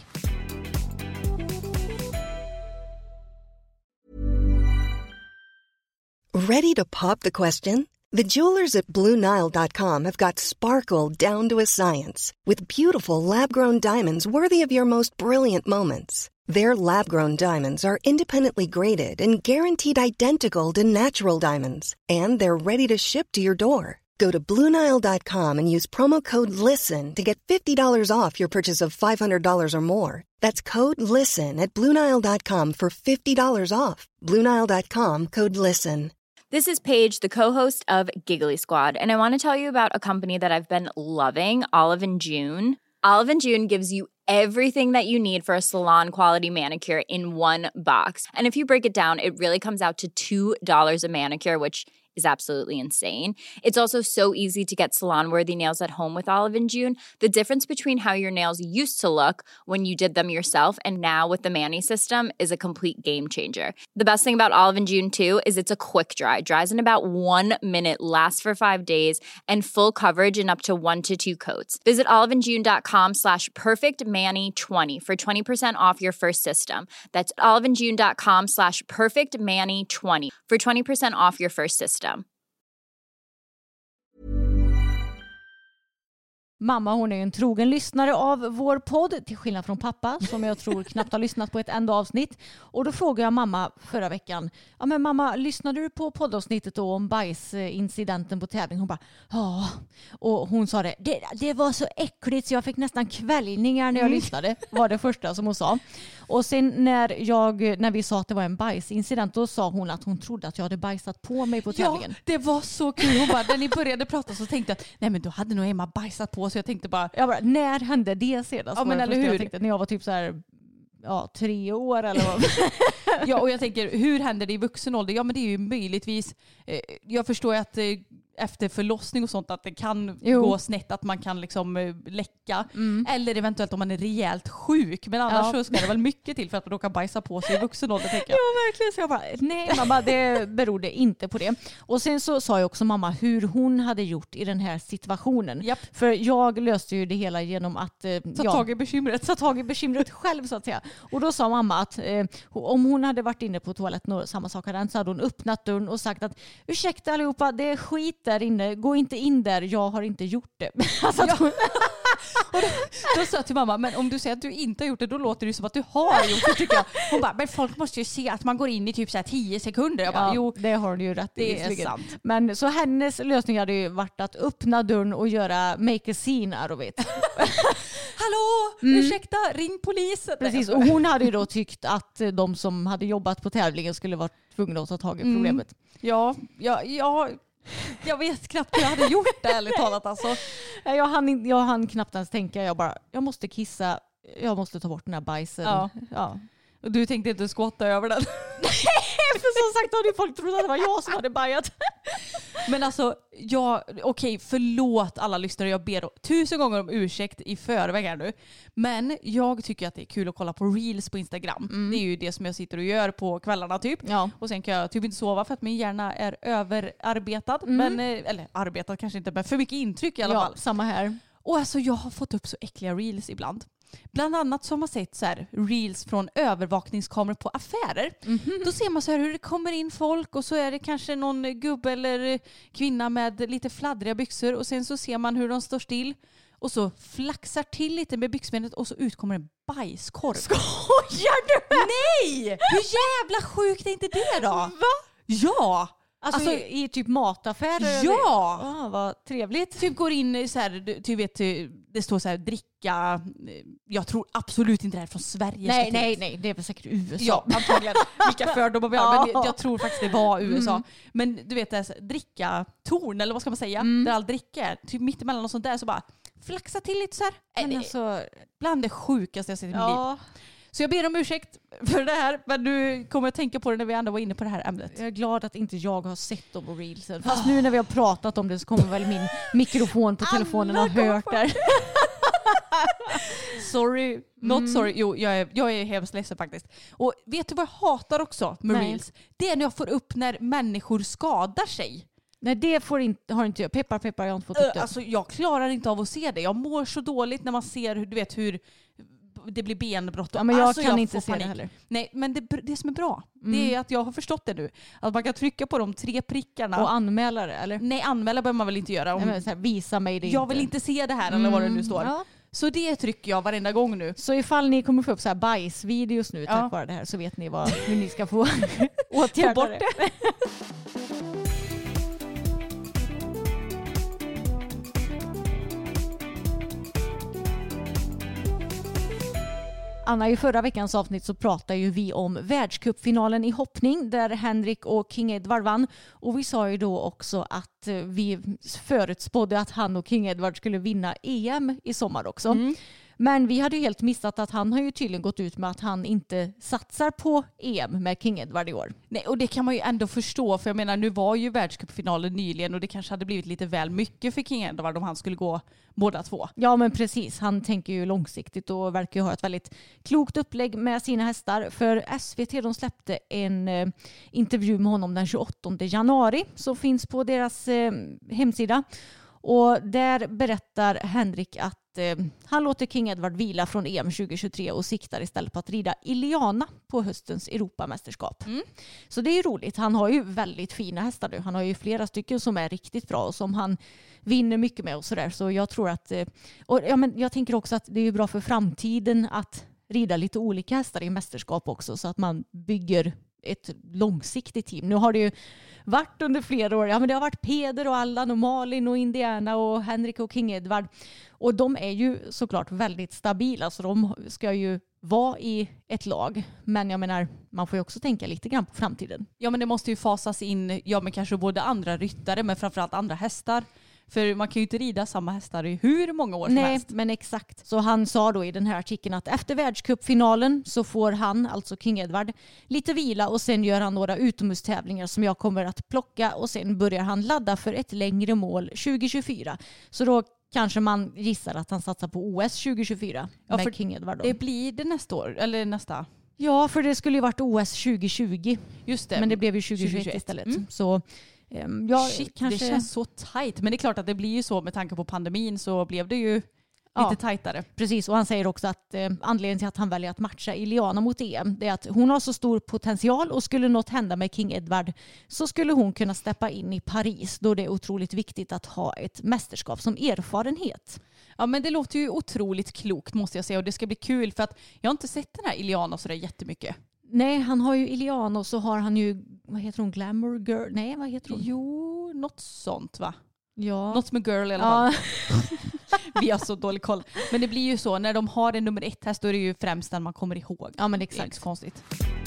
Ready to pop the question? The jewelers at Blue Nile dot com have got sparkle down to a science with beautiful lab-grown diamonds worthy of your most brilliant moments. Their lab-grown diamonds are independently graded and guaranteed identical to natural diamonds, and they're ready to ship to your door. Go to Blue Nile dot com and use promo code LISTEN to get fifty dollars off your purchase of five hundred dollars or more. That's code LISTEN at Blue Nile dot com for fifty dollars off. Blue Nile dot com, code LISTEN. This is Paige, the co-host of Giggly Squad, and I want to tell you about a company that I've been loving, Olive and June. Olive and June gives you everything that you need for a salon-quality manicure in one box. And if you break it down, it really comes out to two dollars a manicure, which is absolutely insane. It's also so easy to get salon-worthy nails at home with Olive and June. The difference between how your nails used to look when you did them yourself and now with the Mani system is a complete game changer. The best thing about Olive and June too is it's a quick dry. Dries in about one minute, lasts for five days, and full coverage in up to one to two coats. Visit oliveandjune.com slash perfectmani20 for twenty percent off your first system. That's oliveandjune.com slash perfectmani20 for twenty percent off your first system. Mamma, hon är en trogen lyssnare av vår podd, till skillnad från pappa som jag tror knappt har lyssnat på ett enda avsnitt. Och då frågade jag mamma förra veckan, ja men mamma, lyssnade du på poddavsnittet då om bajsincidenten på tävling? Hon bara, ja. Och hon sa det, det, det var så äckligt så jag fick nästan kvällningar när jag mm. lyssnade, var det första som hon sa. Och sen när, jag, när vi sa att det var en bajsincident, då sa hon att hon trodde att jag hade bajsat på mig på tävlingen. Ja, det var så kul. Hon bara, när ni började prata så tänkte jag, nej men då hade nog Emma bajsat på. Så jag tänkte bara, jag bara när hände det senast? Ja, men eller hur? Jag tänkte, när jag var typ så här, ja, tre år eller vad. Ja, och jag tänker, hur händer det i vuxen ålder? Ja, men det är ju möjligtvis, eh, jag förstår att eh, efter förlossning och sånt att det kan jo. gå snett, att man kan liksom eh, läcka. Mm. Eller eventuellt om man är rejält sjuk. Men annars ja. så ska det väl mycket till för att man råkar bajsa på sig i vuxen ålder, tänker jag. Ja, verkligen. Så jag bara, nej mamma, det berodde inte på det. Och sen så sa jag också mamma hur hon hade gjort i den här situationen. Japp. För jag löste ju det hela genom att eh, ta ja, tag i bekymret. Ta tag i bekymret själv så att säga. Och då sa mamma att eh, om hon hade varit inne på toaletten och samma sak hade hänt, så hade hon öppnat dörren och sagt att ursäkta allihopa, det är skit där inne. Gå inte in där, jag har inte gjort det. Alltså ja. hon... och då, då sa jag till mamma, men om du säger att du inte har gjort det, då låter det som att du har gjort det, tycker jag. Hon bara, men folk måste ju se att man går in i typ så här tio sekunder. Jag bara, ja, jo, det har du ju rätt i. Det är sant. Men så hennes lösning hade ju varit att öppna dörren och göra make a scene out of it. Hallå, mm. ursäkta, ring polisen. Precis, och hon hade ju då tyckt att de som hade jobbat på tävlingen skulle vara tvungna att ta tag i problemet. Mm. Ja, ja, ja. Jag vet knappt hur jag hade gjort det, ärligt talat. Alltså. Jag hann, jag hann knappt ens tänka. Jag bara, jag måste kissa. Jag måste ta bort den här bajsen. Ja. Ja. Och du tänkte inte skotta över den? Nej, för som sagt hade ju folk trott att det var jag som hade bajat. Men alltså, jag, okej, okay, förlåt alla lyssnare. Jag ber tusen gånger om ursäkt i förväg här nu. Men jag tycker att det är kul att kolla på reels på Instagram. Mm. Det är ju det som jag sitter och gör på kvällarna typ. Ja. Och sen kan jag typ inte sova för att min hjärna är överarbetad. Mm. Men, eller arbetad kanske inte, men för mycket intryck i alla ja, fall. Samma här. Och alltså jag har fått upp så äckliga reels ibland. Bland annat som har sett så här reels från övervakningskameror på affärer. Mm-hmm. Då ser man så här hur det kommer in folk och så är det kanske någon gubbe eller kvinna med lite fladdriga byxor och sen så ser man hur de står still och så flaxar till lite med byxbenet och så utkommer en bajskorv. Skojar du? Nej! Hur jävla sjukt är inte det då? Va? Ja! Alltså, alltså i, i typ mataffärer? Ja! Ah, vad trevligt. Typ går in så här, du, du vet, det står så här dricka. Jag tror absolut inte det här är från Sverige. Nej, nej, nej. Det är väl säkert U S A. Ja, antagligen. Vilka fördomar vi har. Men jag, jag tror faktiskt det var U S A. Mm. Men du vet, det är dricka torn, eller vad ska man säga? Mm. Där all dricka är. Typ mittemellan och sånt där så bara flaxa till lite så här. Men alltså, bland det sjukaste jag sett i mitt liv. Så jag ber om ursäkt för det här, men du kommer att tänka på det när vi ändå var inne på det här ämnet. Jag är glad att inte jag har sett dem på reelsen. Fast nu när vi har pratat om det så kommer väl min mikrofon på telefonen ha hört där. Sorry, not mm. sorry. Jo, jag är, jag är hemskt ledsen faktiskt. Och vet du vad jag hatar också med Nej. reels? Det är när jag får upp när människor skadar sig. Nej, det får inte, har inte jag. Peppar, peppar, jag har inte fått upp det. Alltså, jag klarar inte av att se det. Jag mår så dåligt när man ser hur, du vet, hur det blir benbrott. Ja, men jag alltså, kan jag inte se panik. det heller. Nej, men det, det som är bra, mm. det är att jag har förstått det nu. Att man kan trycka på de tre prickarna. Och anmäla det, eller? Nej, anmäla behöver man väl inte göra. Om, Nej, men så här, visa mig det Jag inte. vill inte se det här, mm. eller vad det nu står. Ja. Så det trycker jag varenda gång nu. Så ifall ni kommer få upp så här bajsvideos nu tack ja. vare det här så vet ni vad, hur ni ska få åtgärda bort det. det. Anna, i förra veckans avsnitt så pratade ju vi om världscupfinalen i hoppning där Henrik och King Edward vann. Och vi sa ju då också att vi förutspådde att han och King Edward skulle vinna E M i sommar också. Mm. Men vi hade ju helt missat att han har ju tydligen gått ut med att han inte satsar på E M med King Edward i år. Nej, och det kan man ju ändå förstå, för jag menar nu var ju världscupfinalen nyligen och det kanske hade blivit lite väl mycket för King Edward om han skulle gå båda två. Ja men precis, han tänker ju långsiktigt och verkar ju ha ett väldigt klokt upplägg med sina hästar. För S V T de släppte en eh, intervju med honom den tjugoåttonde januari som finns på deras eh, hemsida. Och där berättar Henrik att eh, han låter King Edward vila från E M tjugohundratjugotre och siktar istället på att rida Iliana på höstens Europamästerskap. Mm. Så det är ju roligt. Han har ju väldigt fina hästar nu. Han har ju flera stycken som är riktigt bra och som han vinner mycket med och sådär. Så jag tror att, eh, och ja, men jag tänker också att det är bra för framtiden att rida lite olika hästar i mästerskap också så att man bygger ett långsiktigt team. Nu har det ju varit under flera år. Ja, men det har varit Peder och Allan och Malin och Indiana och Henrik och King Edward. Och de är ju såklart väldigt stabila så de ska ju vara i ett lag. Men jag menar, man får ju också tänka lite grann på framtiden. Ja, men det måste ju fasas in, ja men kanske både andra ryttare men framförallt andra hästar. För man kan ju inte rida samma hästar i hur många år som Nej, helst. men exakt. Så han sa då i den här artikeln att efter världscupfinalen så får han, alltså King Edward, lite vila och sen gör han några utomhustävlingar som jag kommer att plocka och sen börjar han ladda för ett längre mål tjugohundratjugofyra. Så då kanske man gissar att han satsar på O S tjugohundratjugofyra ja, med för King Edward då. Det blir det nästa år, eller nästa. Ja, för det skulle ju varit O S tjugohundratjugo. Just det. Men det blev ju tjugohundratjugoett istället. Mm. Så ja, shit, kanske... det känns så tajt. Men det är klart att det blir ju så med tanke på pandemin så blev det ju ja, lite tajtare. Precis, och han säger också att eh, anledningen till att han väljer att matcha Iliana mot E M det är att hon har så stor potential och skulle något hända med King Edward så skulle hon kunna steppa in i Paris då det är otroligt viktigt att ha ett mästerskap som erfarenhet. Ja, men det låter ju otroligt klokt måste jag säga och det ska bli kul för att jag har inte sett den här Iliana så där jättemycket. Nej, han har ju Iliana och så har han ju, vad heter hon, Glamour Girl? Nej, vad heter hon? Jo, något sånt va? Ja. Något med girl i alla fall. Ja. Vi har så dålig koll. Men det blir ju så, när de har en nummer ett häst då är det ju främst den man kommer ihåg. Ja, men det exakt. är inte så konstigt.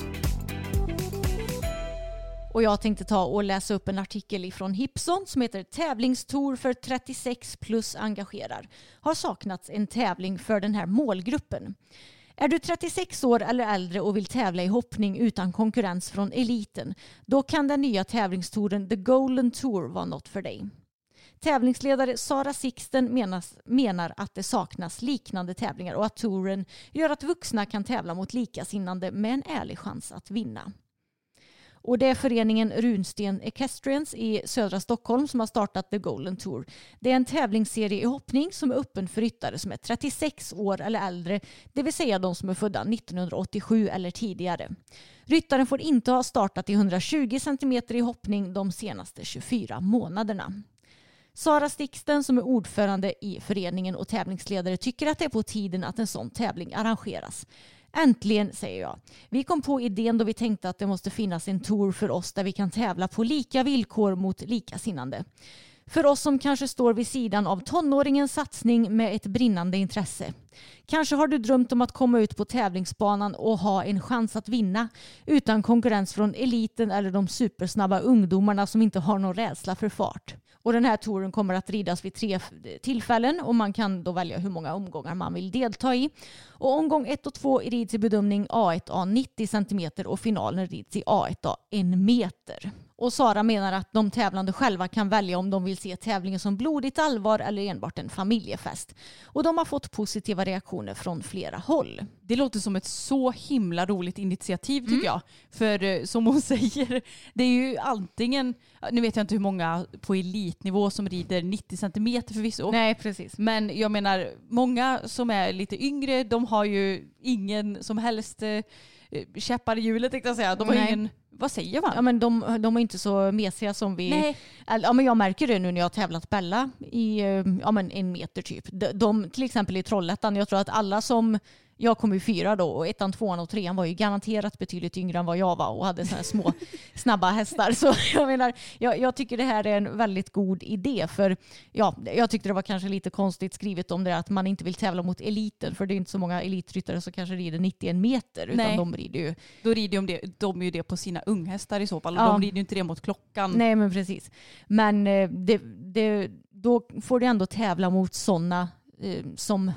Och jag tänkte ta och läsa upp en artikel ifrån Hipson som heter Tävlingstour för trettiosex plus engagerar. Har saknats en tävling för den här målgruppen. Är du trettiosex år eller äldre och vill tävla i hoppning utan konkurrens från eliten, då kan den nya tävlingstouren The Golden Tour vara något för dig. Tävlingsledare Sara Sixten menas, menar att det saknas liknande tävlingar och att touren gör att vuxna kan tävla mot likasinnande med en ärlig chans att vinna. Och det är föreningen Runsten Equestrians i södra Stockholm som har startat The Golden Tour. Det är en tävlingsserie i hoppning som är öppen för ryttare som är trettiosex år eller äldre, det vill säga de som är födda nittonhundraåttiosju eller tidigare. Ryttaren får inte ha startat i hundratjugo centimeter i hoppning de senaste tjugofyra månaderna. Sara Sixten som är ordförande i föreningen och tävlingsledare tycker att det är på tiden att en sån tävling arrangeras. Äntligen, säger jag. Vi kom på idén då vi tänkte att det måste finnas en tour för oss där vi kan tävla på lika villkor mot likasinnande. För oss som kanske står vid sidan av tonåringens satsning med ett brinnande intresse. Kanske har du drömt om att komma ut på tävlingsbanan och ha en chans att vinna utan konkurrens från eliten eller de supersnabba ungdomarna som inte har någon rädsla för fart. Och den här touren kommer att ridas vid tre tillfällen och man kan då välja hur många omgångar man vill delta i. Och omgång ett och två rids i bedömning A ett A nittio centimeter och finalen rids i A ett A en meter. Och Sara menar att de tävlande själva kan välja om de vill se tävlingen som blodigt allvar eller enbart en familjefest. Och de har fått positiva reaktioner från flera håll. Det låter som ett så himla roligt initiativ tycker Mm. jag. För som hon säger, det är ju antingen, nu vet jag inte hur många på elitnivå som rider nittio centimeter förvisso. Nej, precis. Men jag menar, många som är lite yngre, de har ju ingen som helst eh, käppar i hjulet tänkte jag säga. De har Nej. ingen, vad säger man? Ja, men de, de är inte så mesiga som vi... Nej. Ja, men jag märker det nu när jag har tävlat Bella i ja, men en meter typ. De, de, till exempel i Trollhättan, jag tror att alla som... Jag kom ju fyra då och ettan, tvåan och trean var ju garanterat betydligt yngre än vad jag var och hade såna här små snabba hästar. Så jag menar, jag, jag tycker det här är en väldigt god idé för ja, jag tyckte det var kanske lite konstigt skrivet om det att man inte vill tävla mot eliten för det är inte så många elitryttare som kanske rider nittioen meter utan Nej. de rider ju... Då rider de, det, de ju det på sina unghästar i så fall. Ja. De rider ju inte det mot klockan. Nej men precis. Men eh, det, det, då får du ändå tävla mot sådana eh, som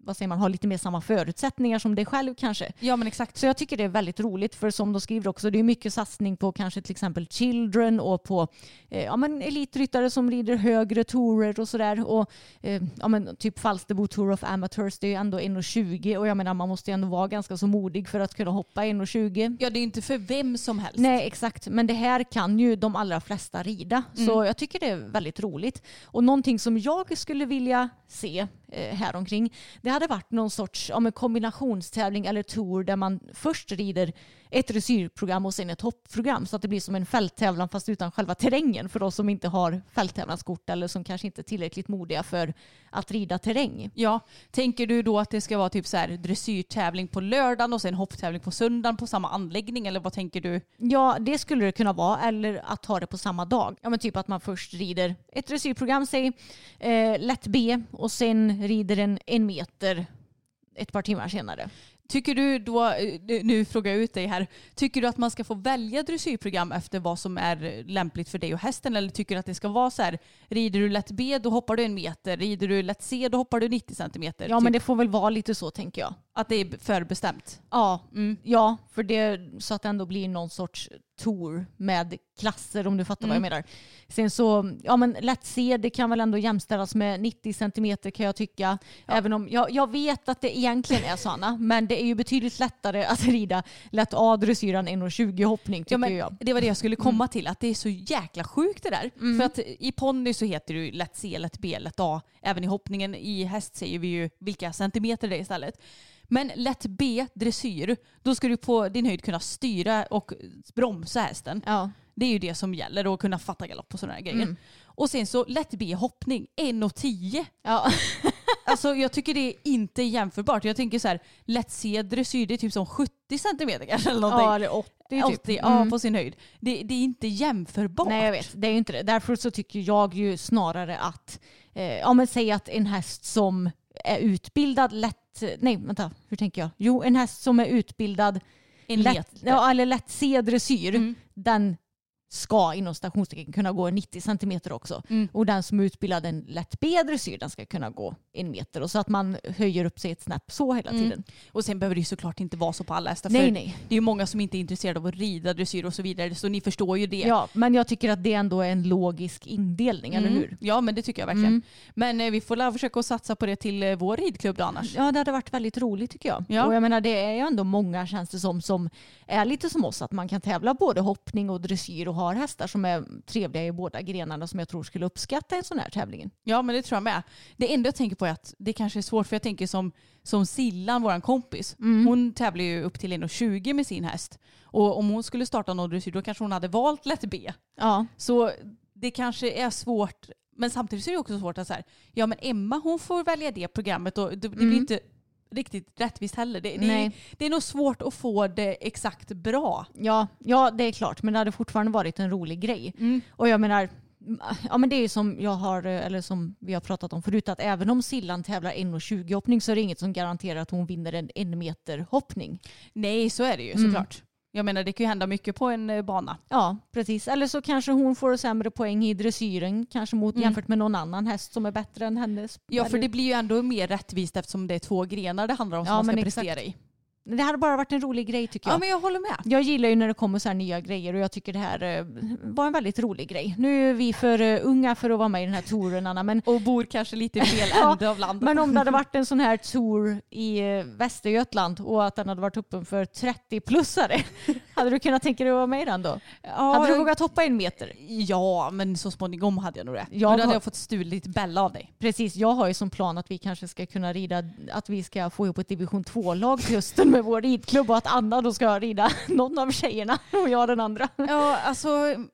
vad säger man, har lite mer samma förutsättningar som dig själv kanske. Ja, men exakt. Så jag tycker det är väldigt roligt, för som de skriver också, det är mycket satsning på kanske till exempel children och på eh, ja, men elitryttare som rider högre tourer och sådär. Och eh, ja, men typ Falsterbo Tour of Amateurs, det är ju ändå en tjugo och jag menar man måste ju ändå vara ganska så modig för att kunna hoppa en tjugo. Ja, det är inte för vem som helst. Nej, exakt. Men det här kan ju de allra flesta rida. Mm. Så jag tycker det är väldigt roligt. Och någonting som jag skulle vilja se eh, här omkring, det hade varit någon sorts ja, kombinationstävling eller tour där man först rider ett dressyrprogram och sen ett hoppprogram, så att det blir som en fälttävlan fast utan själva terrängen för oss som inte har fälttävlanskort eller som kanske inte är tillräckligt modiga för att rida terräng. Ja, tänker du då att det ska vara typ så här dressyrtävling på lördagen och sen hopptävling på söndagen på samma anläggning, eller vad tänker du? Ja, det skulle det kunna vara, eller att ha det på samma dag. Ja, men typ att man först rider ett dressyrprogram, säg eh, lätt B, och sen rider en en meter ett par timmar senare. Tycker du då, nu frågar jag ut dig här, tycker du att man ska få välja dressyrprogram efter vad som är lämpligt för dig och hästen, eller tycker du att det ska vara så här, rider du lätt B då hoppar du en meter, rider du lätt C då hoppar du nittio centimeter? Ja, typ. Men det får väl vara lite så, tänker jag. Att det är förbestämt? Ja, mm. ja, för det så att det ändå blir någon sorts tour med klasser, om du fattar mm. vad jag menar. Sen så, ja men lätt C, det kan väl ändå jämställas med nittio centimeter kan jag tycka. Ja. Även om jag, jag vet att det egentligen är sådana, men det är ju betydligt lättare att rida lätt A dressyran en tjugo hoppning, tycker ja, men jag. Det var det jag skulle komma mm. till, att det är så jäkla sjukt det där. Mm. För att i ponny så heter det ju lätt C, lätt B, lätt A. Även i hoppningen i häst säger vi ju vilka centimeter det är istället. Men lätt B, dressyr, då ska du på din höjd kunna styra och bromsa hästen. Ja. Det är ju det som gäller, och kunna fatta galopp och sådana här grejer. Mm. Och sen så lätt B, hoppning, en tio. Ja. Alltså jag tycker det är inte jämförbart. Jag tänker så här, lätt C, dressyr, det är typ som sjuttio centimeter kanske eller någonting. Ja, eller åttio typ. åttio, mm. ja, på sin höjd. Det, det är inte jämförbart. Nej, jag vet. Det är ju inte det. Därför så tycker jag ju snarare att, eh, ja men säg att en häst som är utbildad lätt, nej vänta, hur tänker jag? Jo, en häst som är utbildad en lätt, ja, eller lätt C-dressyr, mm. den ska inom stationstecken kunna gå nittio centimeter också. Mm. Och den som är utbildad en lätt B-dressyr, den ska kunna gå en meter. Och så att man höjer upp sig ett snäpp så hela tiden. Mm. Och sen behöver det ju såklart inte vara så på alla hästar. Nej, för nej. Det är ju många som inte är intresserade av att rida dressyr och så vidare. Så ni förstår ju det. Ja, men jag tycker att det ändå är en logisk indelning, mm. eller hur? Ja, men det tycker jag verkligen. Mm. Men eh, vi får la försöka att satsa på det till eh, vår ridklubb då annars. Ja, det hade varit väldigt roligt tycker jag. Ja. Och jag menar, det är ju ändå många, känns det som, som är lite som oss. Att man kan tävla både hoppning och dressyr och har hästar som är trevliga i båda grenarna som jag tror skulle uppskatta en sån här tävling. Ja, men det tror jag med. Det enda jag tänker på är att det kanske är svårt, för jag tänker som, som Sillan, våran kompis. Mm. Hon tävlar ju upp till en tjugo med sin häst. Och om hon skulle starta någon dressyr då kanske hon hade valt lätt B. Ja. Så det kanske är svårt. Men samtidigt så är det också svårt att säga, ja men Emma hon får välja det programmet och det, det mm. blir inte riktigt rättvist heller. Det, det, är, det är nog svårt att få det exakt bra. Ja, ja, det är klart. Men det hade fortfarande varit en rolig grej. Mm. Och jag menar, ja men det är ju som jag har, eller som vi har pratat om förut, att även om Sillan tävlar en tjugo hoppning så är det inget som garanterar att hon vinner en en meter hoppning. Nej, så är det ju mm. såklart. Jag menar, det kan ju hända mycket på en bana. Ja, precis. Eller så kanske hon får sämre poäng i dressyren, kanske mot mm. jämfört med någon annan häst som är bättre än hennes. Ja, eller... för det blir ju ändå mer rättvist eftersom det är två grenar det handlar om som ja, man ska prestera exakt. i. Det hade bara varit en rolig grej tycker jag. Ja, men jag håller med. Jag gillar ju när det kommer så här nya grejer och jag tycker det här eh, var en väldigt rolig grej. Nu är vi för uh, unga för att vara med i den här touren, Anna, men och bor kanske lite i fel ände ja, av landet. Men om det hade varit en sån här tour i uh, Västergötland och att den hade varit öppen för trettio-plussare, hade du kunnat tänka dig att vara med i den då? Ja, hade du vågat hoppa en meter? Ja, men så småningom hade jag nog det. Jag då hade har... jag fått stulit Bella av dig. Precis, jag har ju som plan att vi kanske ska kunna rida, att vi ska få ihop ett division två-lag till hösten med vår ridklubb. Att Anna då ska rida någon av tjejerna och jag den andra. Ja, alltså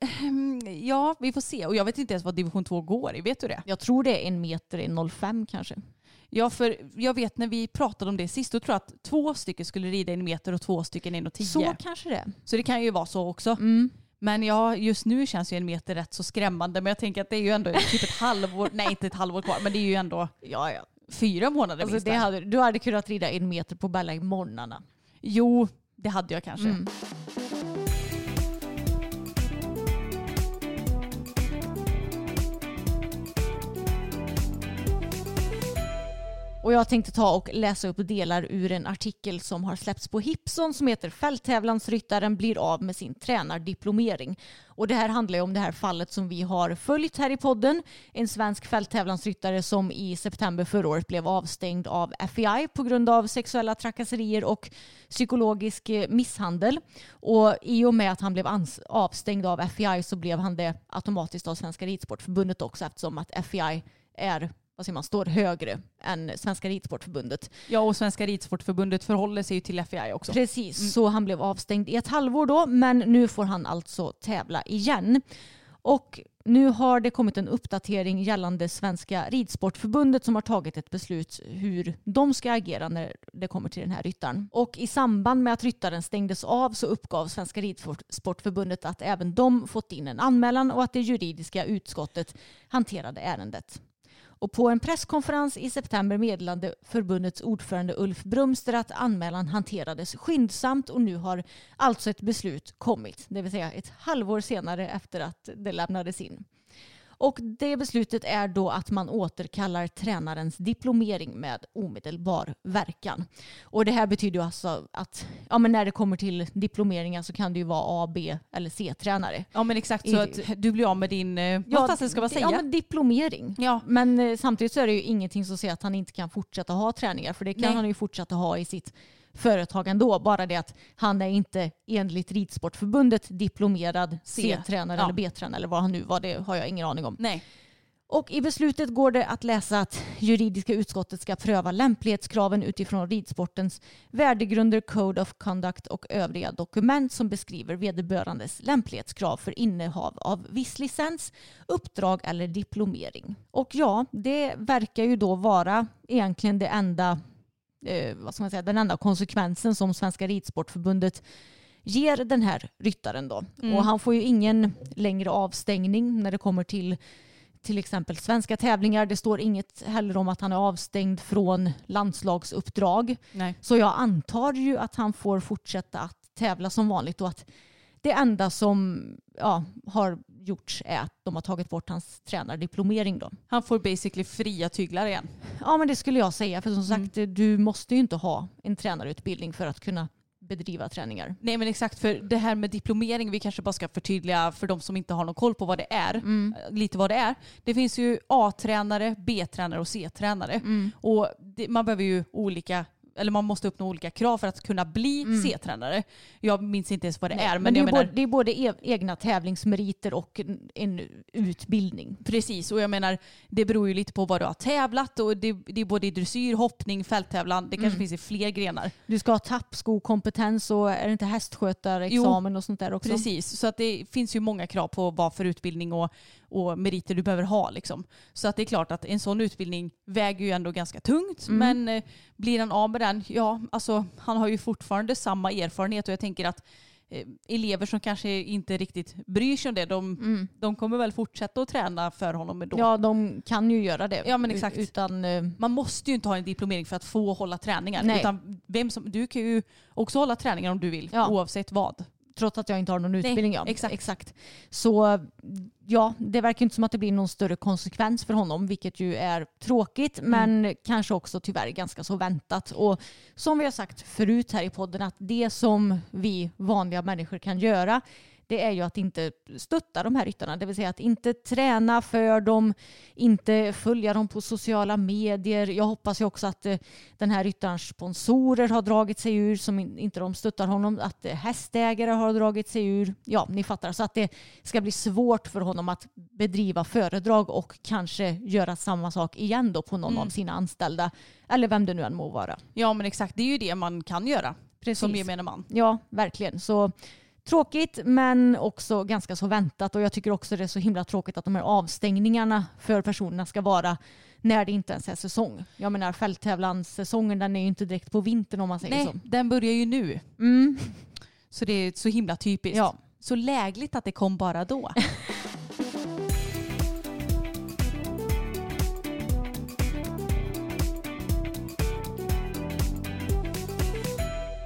ja, vi får se. Och jag vet inte ens vad division två går i. Vet du det? Jag tror det är en meter, en noll fem kanske. Ja, för jag vet när vi pratade om det sist, då tror jag att två stycken skulle rida en meter och två stycken en och tio. Så kanske det. Så det kan ju vara så också. Mm. Men ja, just nu känns ju en meter rätt så skrämmande. Men jag tänker att det är ju ändå typ ett halvår, nej inte ett halvår kvar, men det är ju ändå ja, ja. fyra månader alltså, minst. Det hade, du hade kunnat rida en meter på Bella i morgnarna. Jo, det hade jag kanske. Mm. Och jag tänkte ta och läsa upp delar ur en artikel som har släppts på Hipson som heter Fälttävlansryttaren blir av med sin tränardiplomering. Och det här handlar ju om det här fallet som vi har följt här i podden. En svensk fälttävlansryttare som i september förra året blev avstängd av F I I på grund av sexuella trakasserier och psykologisk misshandel. Och i och med att han blev ans- avstängd av F I I så blev han det automatiskt av Svenska Ridsportförbundet också, eftersom att F I I är, vad säger man, står högre än Svenska Ridsportförbundet. Ja, och Svenska Ridsportförbundet förhåller sig ju till F I I också. Precis, mm. så han blev avstängd i ett halvår då, men nu får han alltså tävla igen. Och nu har det kommit en uppdatering gällande Svenska Ridsportförbundet som har tagit ett beslut hur de ska agera när det kommer till den här ryttaren. Och i samband med att ryttaren stängdes av så uppgav Svenska Ridsportförbundet att även de fått in en anmälan och att det juridiska utskottet hanterade ärendet. Och på en presskonferens i september meddelade förbundets ordförande Ulf Brumster att anmälan hanterades skyndsamt och nu har alltså ett beslut kommit. Det vill säga ett halvår senare efter att det lämnades in. Och det beslutet är då att man återkallar tränarens diplomering med omedelbar verkan. Och det här betyder ju alltså att ja, men när det kommer till diplomeringar så kan det ju vara A, B eller C-tränare. Ja men exakt, så att du blir av med din, ja, vad fasen ska man säga? Ja men diplomering. Ja. Men eh, samtidigt så är det ju ingenting som säger att han inte kan fortsätta ha träningar. För det kan Nej. han ju fortsätta ha i sitt företag ändå. Bara det att han är inte enligt Ridsportförbundet diplomerad C. C-tränare Ja. eller B-tränare eller vad han nu var. Det har jag ingen aning om. Nej. Och i beslutet går det att läsa att juridiska utskottet ska pröva lämplighetskraven utifrån ridsportens värdegrunder, code of conduct och övriga dokument som beskriver vederbörandes lämplighetskrav för innehav av viss licens, uppdrag eller diplomering. Och ja, det verkar ju då vara egentligen det enda, eh, vad ska man säga, den enda konsekvensen som Svenska Ridsportförbundet ger den här ryttaren då. Mm. Och han får ju ingen längre avstängning när det kommer till till exempel svenska tävlingar. Det står inget heller om att han är avstängd från landslagsuppdrag. Nej. Så jag antar ju att han får fortsätta att tävla som vanligt och att det enda som ja, har gjorts är att de har tagit bort hans tränardiplomering då. Han får basically fria tyglar igen. Ja men det skulle jag säga, för som Mm. sagt du måste ju inte ha en tränarutbildning för att kunna bedriva träningar. Nej men exakt, för det här med diplomering, vi kanske bara ska förtydliga för de som inte har någon koll på vad det är, Mm. lite vad det är. Det finns ju A-tränare, B-tränare och C-tränare. Mm. Och det, man behöver ju olika, eller man måste uppnå olika krav för att kunna bli Mm. C-tränare. Jag minns inte ens vad det Nej, är. men, Men, det, är jag menar, både, det är både e- egna tävlingsmeriter och en, en utbildning. precis, och jag menar det beror ju lite på vad du har tävlat och det, det är både i dressyr, hoppning, fälttävlan. Det kanske Mm. finns i fler grenar. Du ska ha tappskokompetens och är det inte hästskötarexamen och sånt där också? Precis, så att det finns ju många krav på vad för utbildning och, och meriter du behöver ha. Liksom. Så att det är klart att en sån utbildning väger ju ändå ganska tungt. Mm. Men eh, blir han av med den, ja alltså han har ju fortfarande samma erfarenhet och jag tänker att eh, elever som kanske inte riktigt bryr sig om det, de, Mm. de kommer väl fortsätta att träna för honom ändå. Ja, de kan ju göra det. Ja, men exakt. Utan, eh, Man måste ju inte ha en diplomering för att få hålla träningar. Nej. Utan vem som, du kan ju också hålla träningar om du vill, Ja. oavsett vad. trots att jag inte har någon utbildning. Ja. exakt. exakt. Så ja, det verkar inte som att det blir någon större konsekvens för honom, vilket ju är tråkigt, Mm. men kanske också tyvärr ganska så väntat. Och som vi har sagt förut här i podden, att det som vi vanliga människor kan göra, det är ju att inte stötta de här ryttarna. Det vill säga att inte träna för dem, inte följa dem på sociala medier. Jag hoppas ju också att eh, den här ryttarens sponsorer har dragit sig ur, som in, inte de stöttar honom. Att eh, hästägare har dragit sig ur. Ja, ni fattar. Så att det ska bli svårt för honom att bedriva föredrag och kanske göra samma sak igen då på någon Mm. av sina anställda. Eller vem det nu än må vara. Ja men exakt, det är ju det man kan göra. Precis. Som gemene man. Ja, verkligen. Så tråkigt men också ganska så väntat. Och jag tycker också det är så himla tråkigt att de här avstängningarna för personerna ska vara när det inte ens är säsong. Jag menar fälttävlanssäsongen, den är ju inte direkt på vintern om man säger Nej, så. den börjar ju nu. Mm. Så det är så himla typiskt. Ja. Så lägligt att det kom bara då.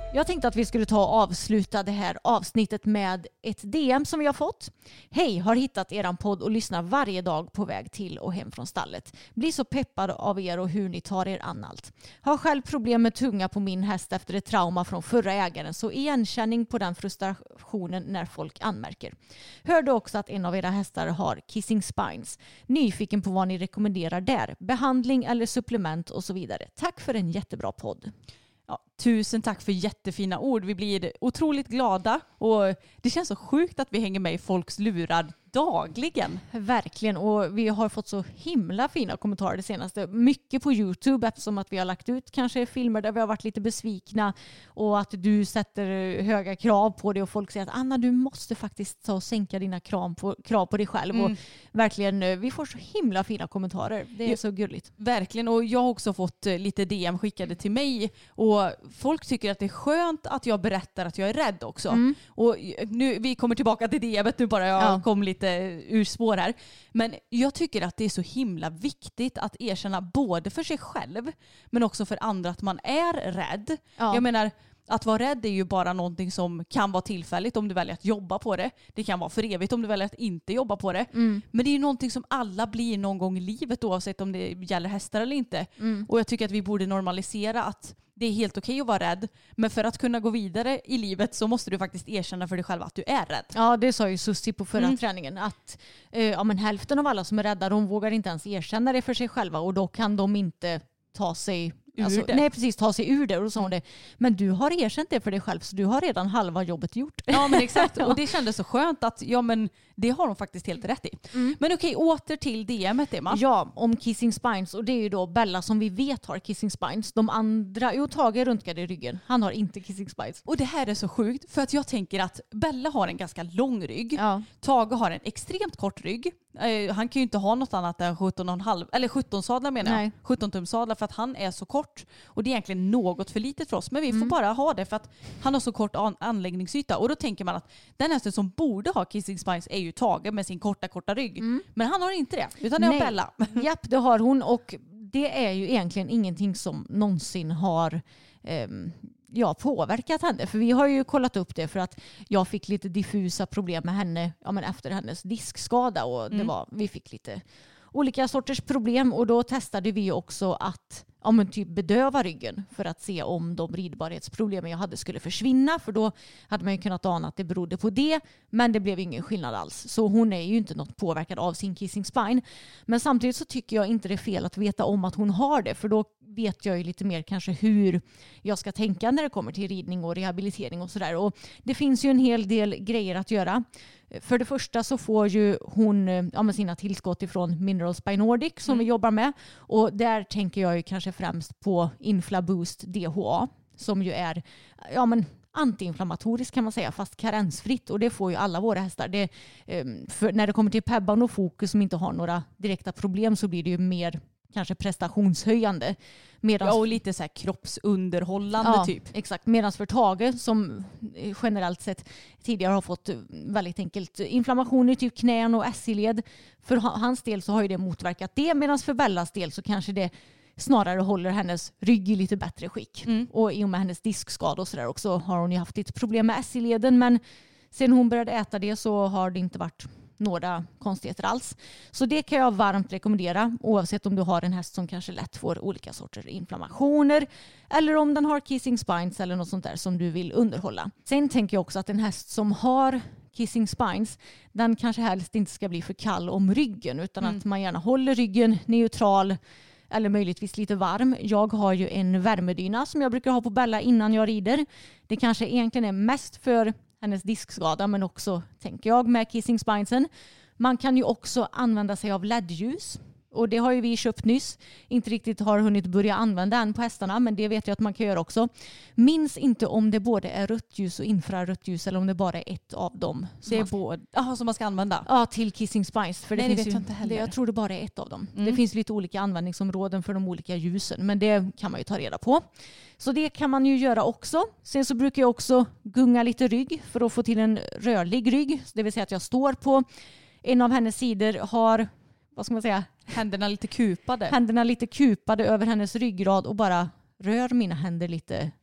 Jag tänkte att vi skulle ta och avsluta det här avsnittet med ett D M som vi har fått. Hej, har hittat eran podd och lyssnar varje dag på väg till och hem från stallet. Blir så peppad av er och hur ni tar er an allt. Har själv problem med tunga på min häst efter ett trauma från förra ägaren, så igenkänning på den frustrationen när folk anmärker. Hörde också att en av era hästar har kissing spines. Nyfiken på vad ni rekommenderar där. Behandling eller supplement och så vidare. Tack för en jättebra podd. Ja, tusen tack för jättefina ord. Vi blir otroligt glada och det känns så sjukt att vi hänger med i folks lurar dagligen. Verkligen, och vi har fått så himla fina kommentarer det senaste. Mycket på YouTube eftersom att vi har lagt ut kanske filmer där vi har varit lite besvikna och att du sätter höga krav på det och folk säger att Anna, du måste faktiskt ta och sänka dina krav på, krav på dig själv. Mm. Och verkligen, vi får så himla fina kommentarer. Det är ja, så gulligt. Verkligen, och jag har också fått lite D M skickade till mig och folk tycker att det är skönt att jag berättar att jag är rädd också. Mm. Och nu, vi kommer tillbaka till D M:et nu bara, jag ja. kom lite ur spår här. Men jag tycker att det är så himla viktigt att erkänna både för sig själv men också för andra att man är rädd. Ja. Jag menar, att vara rädd är ju bara någonting som kan vara tillfälligt om du väljer att jobba på det. Det kan vara för evigt om du väljer att inte jobba på det. Mm. Men det är ju någonting som alla blir någon gång i livet oavsett om det gäller hästar eller inte. Mm. Och jag tycker att vi borde normalisera att det är helt okej att vara rädd. Men för att kunna gå vidare i livet så måste du faktiskt erkänna för dig själv att du är rädd. Ja, det sa ju Susie på förra mm. träningen. Att eh, ja, men hälften av alla som är rädda, de vågar inte ens erkänna det för sig själva. Och då kan de inte ta sig Alltså, nej, precis, ta sig ur det. Och då sa hon det. Men du har erkänt det för dig själv så du har redan halva jobbet gjort. Ja, men exakt. ja. Och det kändes så skönt att ja, men det har de faktiskt helt rätt i. Mm. Men okej, åter till D M:et, Emma. Ja, om kissing spines. Och det är ju då Bella som vi vet har kissing spines. De andra, jo, Tage runkade i ryggen. Han har inte kissing spines. Och det här är så sjukt för att jag tänker att Bella har en ganska lång rygg. Ja. Tage har en extremt kort rygg. Uh, han kan ju inte ha något annat än sjutton komma fem eller sjutton sadlar menar jag. Nej. sjutton tum sadlar för att han är så kort. Och det är egentligen något för litet för oss. Men vi mm. får bara ha det för att han har så kort an- anläggningsyta. Och då tänker man att den hästen som borde ha kissing spines är ju Tage med sin korta, korta rygg. Mm. Men han har inte det. Utan det har Bella. Japp, det har hon. Och det är ju egentligen ingenting som någonsin har um, ja, påverkat henne. För vi har ju kollat upp det för att jag fick lite diffusa problem med henne ja, men efter hennes diskskada. Och det mm. var, vi fick lite olika sorters problem. Och då testade vi också att ja, men typ bedöva ryggen för att se om de ridbarhetsproblemen jag hade skulle försvinna. För då hade man ju kunnat ana att det berodde på det. Men det blev ingen skillnad alls. Så hon är ju inte något påverkad av sin kissing spine. Men samtidigt så tycker jag inte det är fel att veta om att hon har det. För då vet jag ju lite mer kanske hur jag ska tänka när det kommer till ridning och rehabilitering och sådär. Och det finns ju en hel del grejer att göra. För det första så får ju hon ja, med sina tillskott ifrån Minerals by Nordic som mm. vi jobbar med. Och där tänker jag ju kanske främst på Inflaboost D H A som ju är ja, men antiinflammatoriskt kan man säga fast karensfritt. Och det får ju alla våra hästar. Det, för när det kommer till Pebban och Fokus som inte har några direkta problem så blir det ju mer kanske prestationshöjande. Medans... Ja, och lite så här kroppsunderhållande ja, typ. Exakt. Medan för Tage som generellt sett tidigare har fått väldigt enkelt inflammation i typ knän och S I-led. För hans del så har ju det motverkat det. Medan för Bellas del så kanske det snarare håller hennes rygg i lite bättre skick. Mm. Och i och med hennes diskskada och sådär också har hon ju haft lite problem med S I-leden. Men sen hon började äta det så har det inte varit några konstigheter alls. Så det kan jag varmt rekommendera oavsett om du har en häst som kanske lätt får olika sorter inflammationer eller om den har kissing spines eller något sånt där som du vill underhålla. Sen tänker jag också att en häst som har kissing spines den kanske helst inte ska bli för kall om ryggen utan mm. att man gärna håller ryggen neutral eller möjligtvis lite varm. Jag har ju en värmedyna som jag brukar ha på Bella innan jag rider. Det kanske egentligen är mest för hennes diskskada men också tänker jag med kissing spinesen. Man kan ju också använda sig av L E D-ljus och det har ju vi köpt nyss. Inte riktigt har hunnit börja använda än på hästarna men det vet jag att man kan göra också. Minns inte om det både är rött ljus och infrarött ljus eller om det bara är ett av dem. Som det är både, aha, som man ska använda? Ja, till kissing spines. För det Nej, finns det vet ju, jag inte heller. Det, jag tror det bara är ett av dem. Mm. Det finns lite olika användningsområden för de olika ljusen men det kan man ju ta reda på. Så det kan man ju göra också. Sen så brukar jag också gunga lite rygg för att få till en rörlig rygg. Det vill säga att jag står på en av hennes sidor, har, vad ska man säga? Händerna lite kupade. Händerna lite kupade över hennes ryggrad och bara rör mina händer lite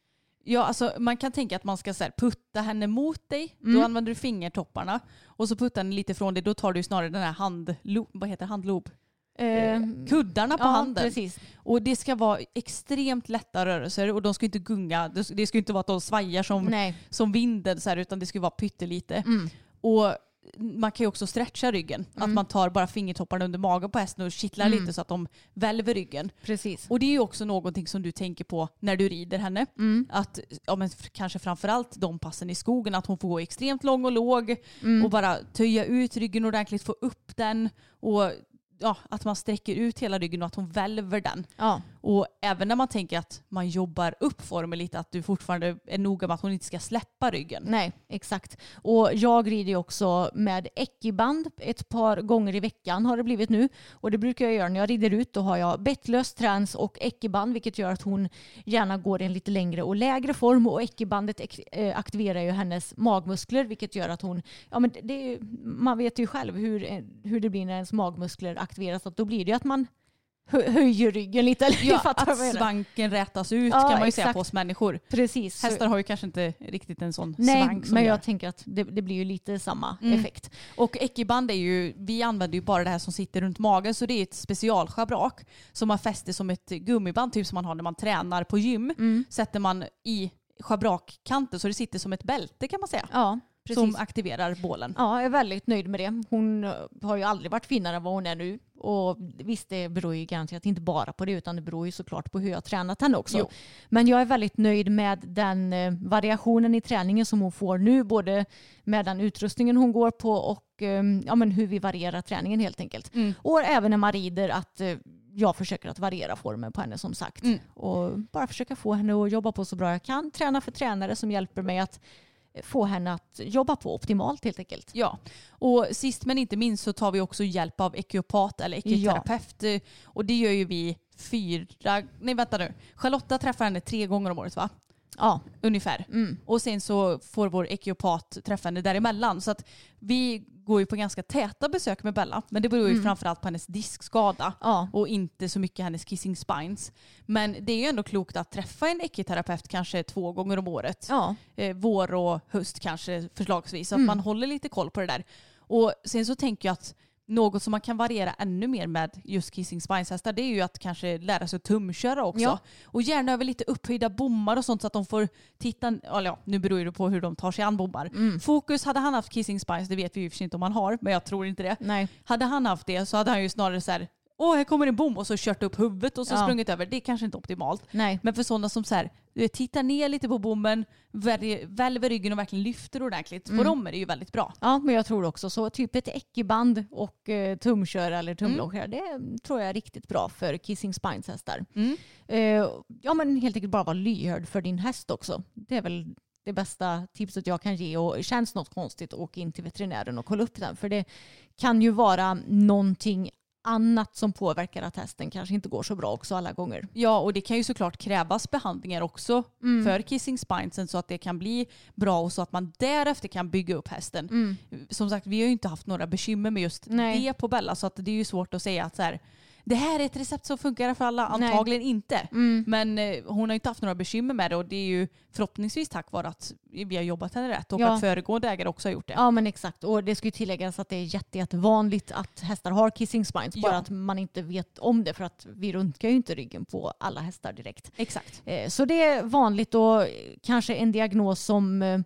Ja, alltså man kan tänka att man ska så här, putta henne mot dig. Mm. Då använder du fingertopparna. Och så puttar den lite från dig. Då tar du snarare den här handlob. Vad heter handlob? Eh, Kuddarna på ja, handen. Precis. Och det ska vara extremt lätta rörelser. Och de ska inte gunga. Det ska inte vara att de svajar som, Nej. som vinden. Så här, utan det ska vara pyttelite. Mm. Och man kan ju också stretcha ryggen. Mm. Att man tar bara fingertopparna under magen på hästen och kittlar Mm. lite så att de välver ryggen. Precis. Och det är ju också någonting som du tänker på när du rider henne. Mm. Att, ja, men kanske framförallt de passen i skogen, att hon får gå extremt lång och låg Mm. och bara töja ut ryggen ordentligt, få upp den och ja, att man sträcker ut hela ryggen och att hon välver den. Ja. Och även när man tänker att man jobbar upp formen lite, att du fortfarande är noga med att hon inte ska släppa ryggen. Nej, exakt. Och jag rider ju också med ekiband ett par gånger i veckan har det blivit nu. Och det brukar jag göra när jag rider ut. Då har jag bettlös, träns och ekiband, vilket gör att hon gärna går i en lite längre och lägre form. Och ekibandet aktiverar ju hennes magmuskler, vilket gör att hon, ja men det är, man vet ju själv hur, hur det blir när ens magmuskler aktiveras. Att då blir det ju att man höjer ryggen lite. Eller Ja, fattar att vad jag menar. svanken rätas ut Ja, kan man ju exakt. säga på oss människor. Precis. Hästar har ju kanske inte riktigt en sån Nej, svank som men gör. jag tänker att det, det blir ju lite samma Mm. effekt. Och ekiband är ju, vi använder ju bara det här som sitter runt magen, så det är ett specialschabrak som man fäster som ett gummiband, typ som man har när man tränar på gym. Mm. Sätter man i schabrakkanten så det sitter som ett bälte kan man säga. Ja, precis. Som aktiverar bålen. Ja, jag är väldigt nöjd med det. Hon har ju aldrig varit finare än vad hon är nu. Och visst, det beror ju garanterat inte bara på det, utan det beror ju såklart på hur jag har tränat henne också. Jo. Men jag är väldigt nöjd med den eh, variationen i träningen som hon får nu. Både med den utrustningen hon går på och eh, ja, men hur vi varierar träningen helt enkelt. Mm. Och även när man rider att eh, jag försöker att variera formen på henne som sagt. Mm. Och bara försöka få henne att jobba på så bra jag kan. Träna för tränare som hjälper mig att få henne att jobba på optimalt helt enkelt. Ja, och sist men inte minst så tar vi också hjälp av ekiopat eller ekoterapeut. Ja. Och det gör ju vi fyra, nej vänta nu, Charlotta träffar henne tre gånger om året va? Ja. Ungefär. Mm. Och sen så får vår ekiopat träffa henne däremellan. Så att vi går ju på ganska täta besök med Bella. Men det beror ju mm. framförallt på hennes diskskada. Ja. Och inte så mycket hennes kissing spines. Men det är ju ändå klokt att träffa en ekoterapeut kanske två gånger om året. Ja. Eh, vår och höst kanske förslagsvis. Så att Mm. man håller lite koll på det där. Och sen så tänker jag att något som man kan variera ännu mer med just kissing spines hästar, det är ju att kanske lära sig att tumköra också. Ja. Och gärna över lite upphöjda bommar och sånt så att de får titta, eller ja, nu beror det på hur de tar sig an bommar. Mm. Fokus, hade han haft kissing spines, det vet vi ju för sig inte om han har, men jag tror inte det. Nej. Hade han haft det så hade han ju snarare så här, åh här kommer en bom och så kört upp huvudet och så Ja. sprungit över. Det är kanske inte optimalt. Nej. Men för sådana som så här, du vet, tittar ner lite på bommen, välver ryggen och verkligen lyfter ordentligt. Mm. På dem är det ju väldigt bra. Ja, men jag tror också så. Typ ett ekiband och eh, tumköra eller tumlockare, det tror jag är riktigt bra för kissing spines hästar. Mm. Eh, ja, men helt enkelt bara vara lyhörd för din häst också. Det är väl det bästa tipset jag kan ge. Och känns något konstigt, åk in till veterinären och kolla upp den. För det kan ju vara någonting annat som påverkar att hästen kanske inte går så bra också alla gånger. Ja, och det kan ju såklart krävas behandlingar också Mm. för kissing spinesen så att det kan bli bra och så att man därefter kan bygga upp hästen. Mm. Som sagt, vi har ju inte haft några bekymmer med just Nej. det på Bella, så att det är ju svårt att säga att så här, det här är ett recept som funkar för alla. Nej. Antagligen inte. Mm. Men eh, hon har inte haft några bekymmer med det och det är ju förhoppningsvis tack vare att vi har jobbat henne rätt och Ja. att föregående ägare också har gjort det. Ja, men exakt. Och det ska ju tilläggas att det är jätte, jättevanligt att hästar har kissing spines. Bara Ja. att man inte vet om det, för att vi röntgar ju inte ryggen på alla hästar direkt. Exakt. Eh, Så det är vanligt och kanske en diagnos som eh,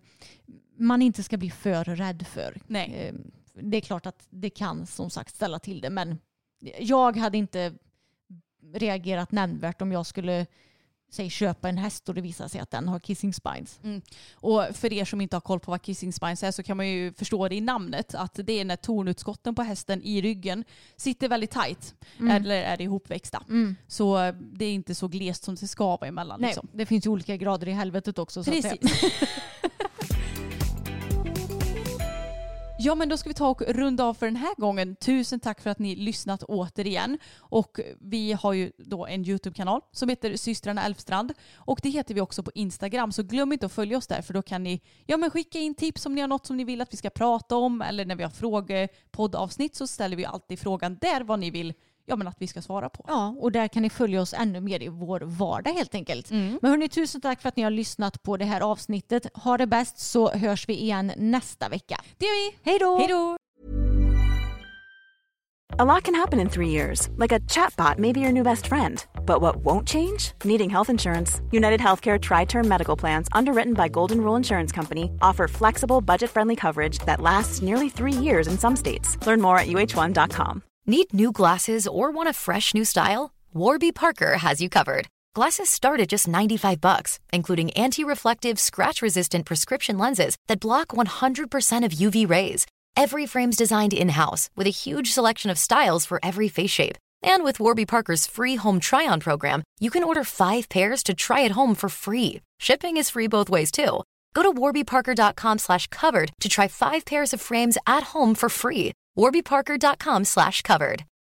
man inte ska bli för rädd för. Nej. Eh, Det är klart att det kan som sagt ställa till det, men jag hade inte reagerat nämnvärt om jag skulle säg, köpa en häst och det visar sig att den har kissing spines. Mm. Och för er som inte har koll på vad kissing spines är så kan man ju förstå det i namnet, att det är när tornutskotten på hästen i ryggen sitter väldigt tajt Mm. eller är ihopväxta. Mm. Så det är inte så glest som det ska vara emellan. Nej, Liksom. det finns ju olika grader i helvetet också. Så att säga. Precis. Ja, men då ska vi ta och runda av för den här gången. Tusen tack för att ni lyssnat återigen. Och vi har ju då en YouTube-kanal som heter Systrarna Elfstrand. Och det heter vi också på Instagram. Så glöm inte att följa oss där, för då kan ni ja, men skicka in tips om ni har något som ni vill att vi ska prata om. Eller när vi har frågepoddavsnitt så ställer vi alltid frågan där vad ni vill ja, men att vi ska svara på. Ja, och där kan ni följa oss ännu mer i vår vardag helt enkelt. Mm. Men hörni, tusen tack för att ni har lyssnat på det här avsnittet. Ha det bäst så hörs vi igen nästa vecka. Det gör vi. Hej då! Hej då! A lot can happen in three years, like a chatbot may be your new best friend. But what won't change? Needing health insurance. United Healthcare Tri-Term Medical Plans, underwritten by Golden Rule Insurance Company, offer flexible, budget-friendly coverage that lasts nearly three years in some states. Learn more at U H one dot com. Need new glasses or want a fresh new style? Warby Parker has you covered. Glasses start at just ninety-five bucks, including anti-reflective, scratch-resistant prescription lenses that block one hundred percent of U V rays. Every frame's designed in-house with a huge selection of styles for every face shape. And with Warby Parker's free home try-on program, you can order five pairs to try at home for free. Shipping is free both ways, too. Go to warbyparker.com slash covered to try five pairs of frames at home for free. warbyparker.com slash covered.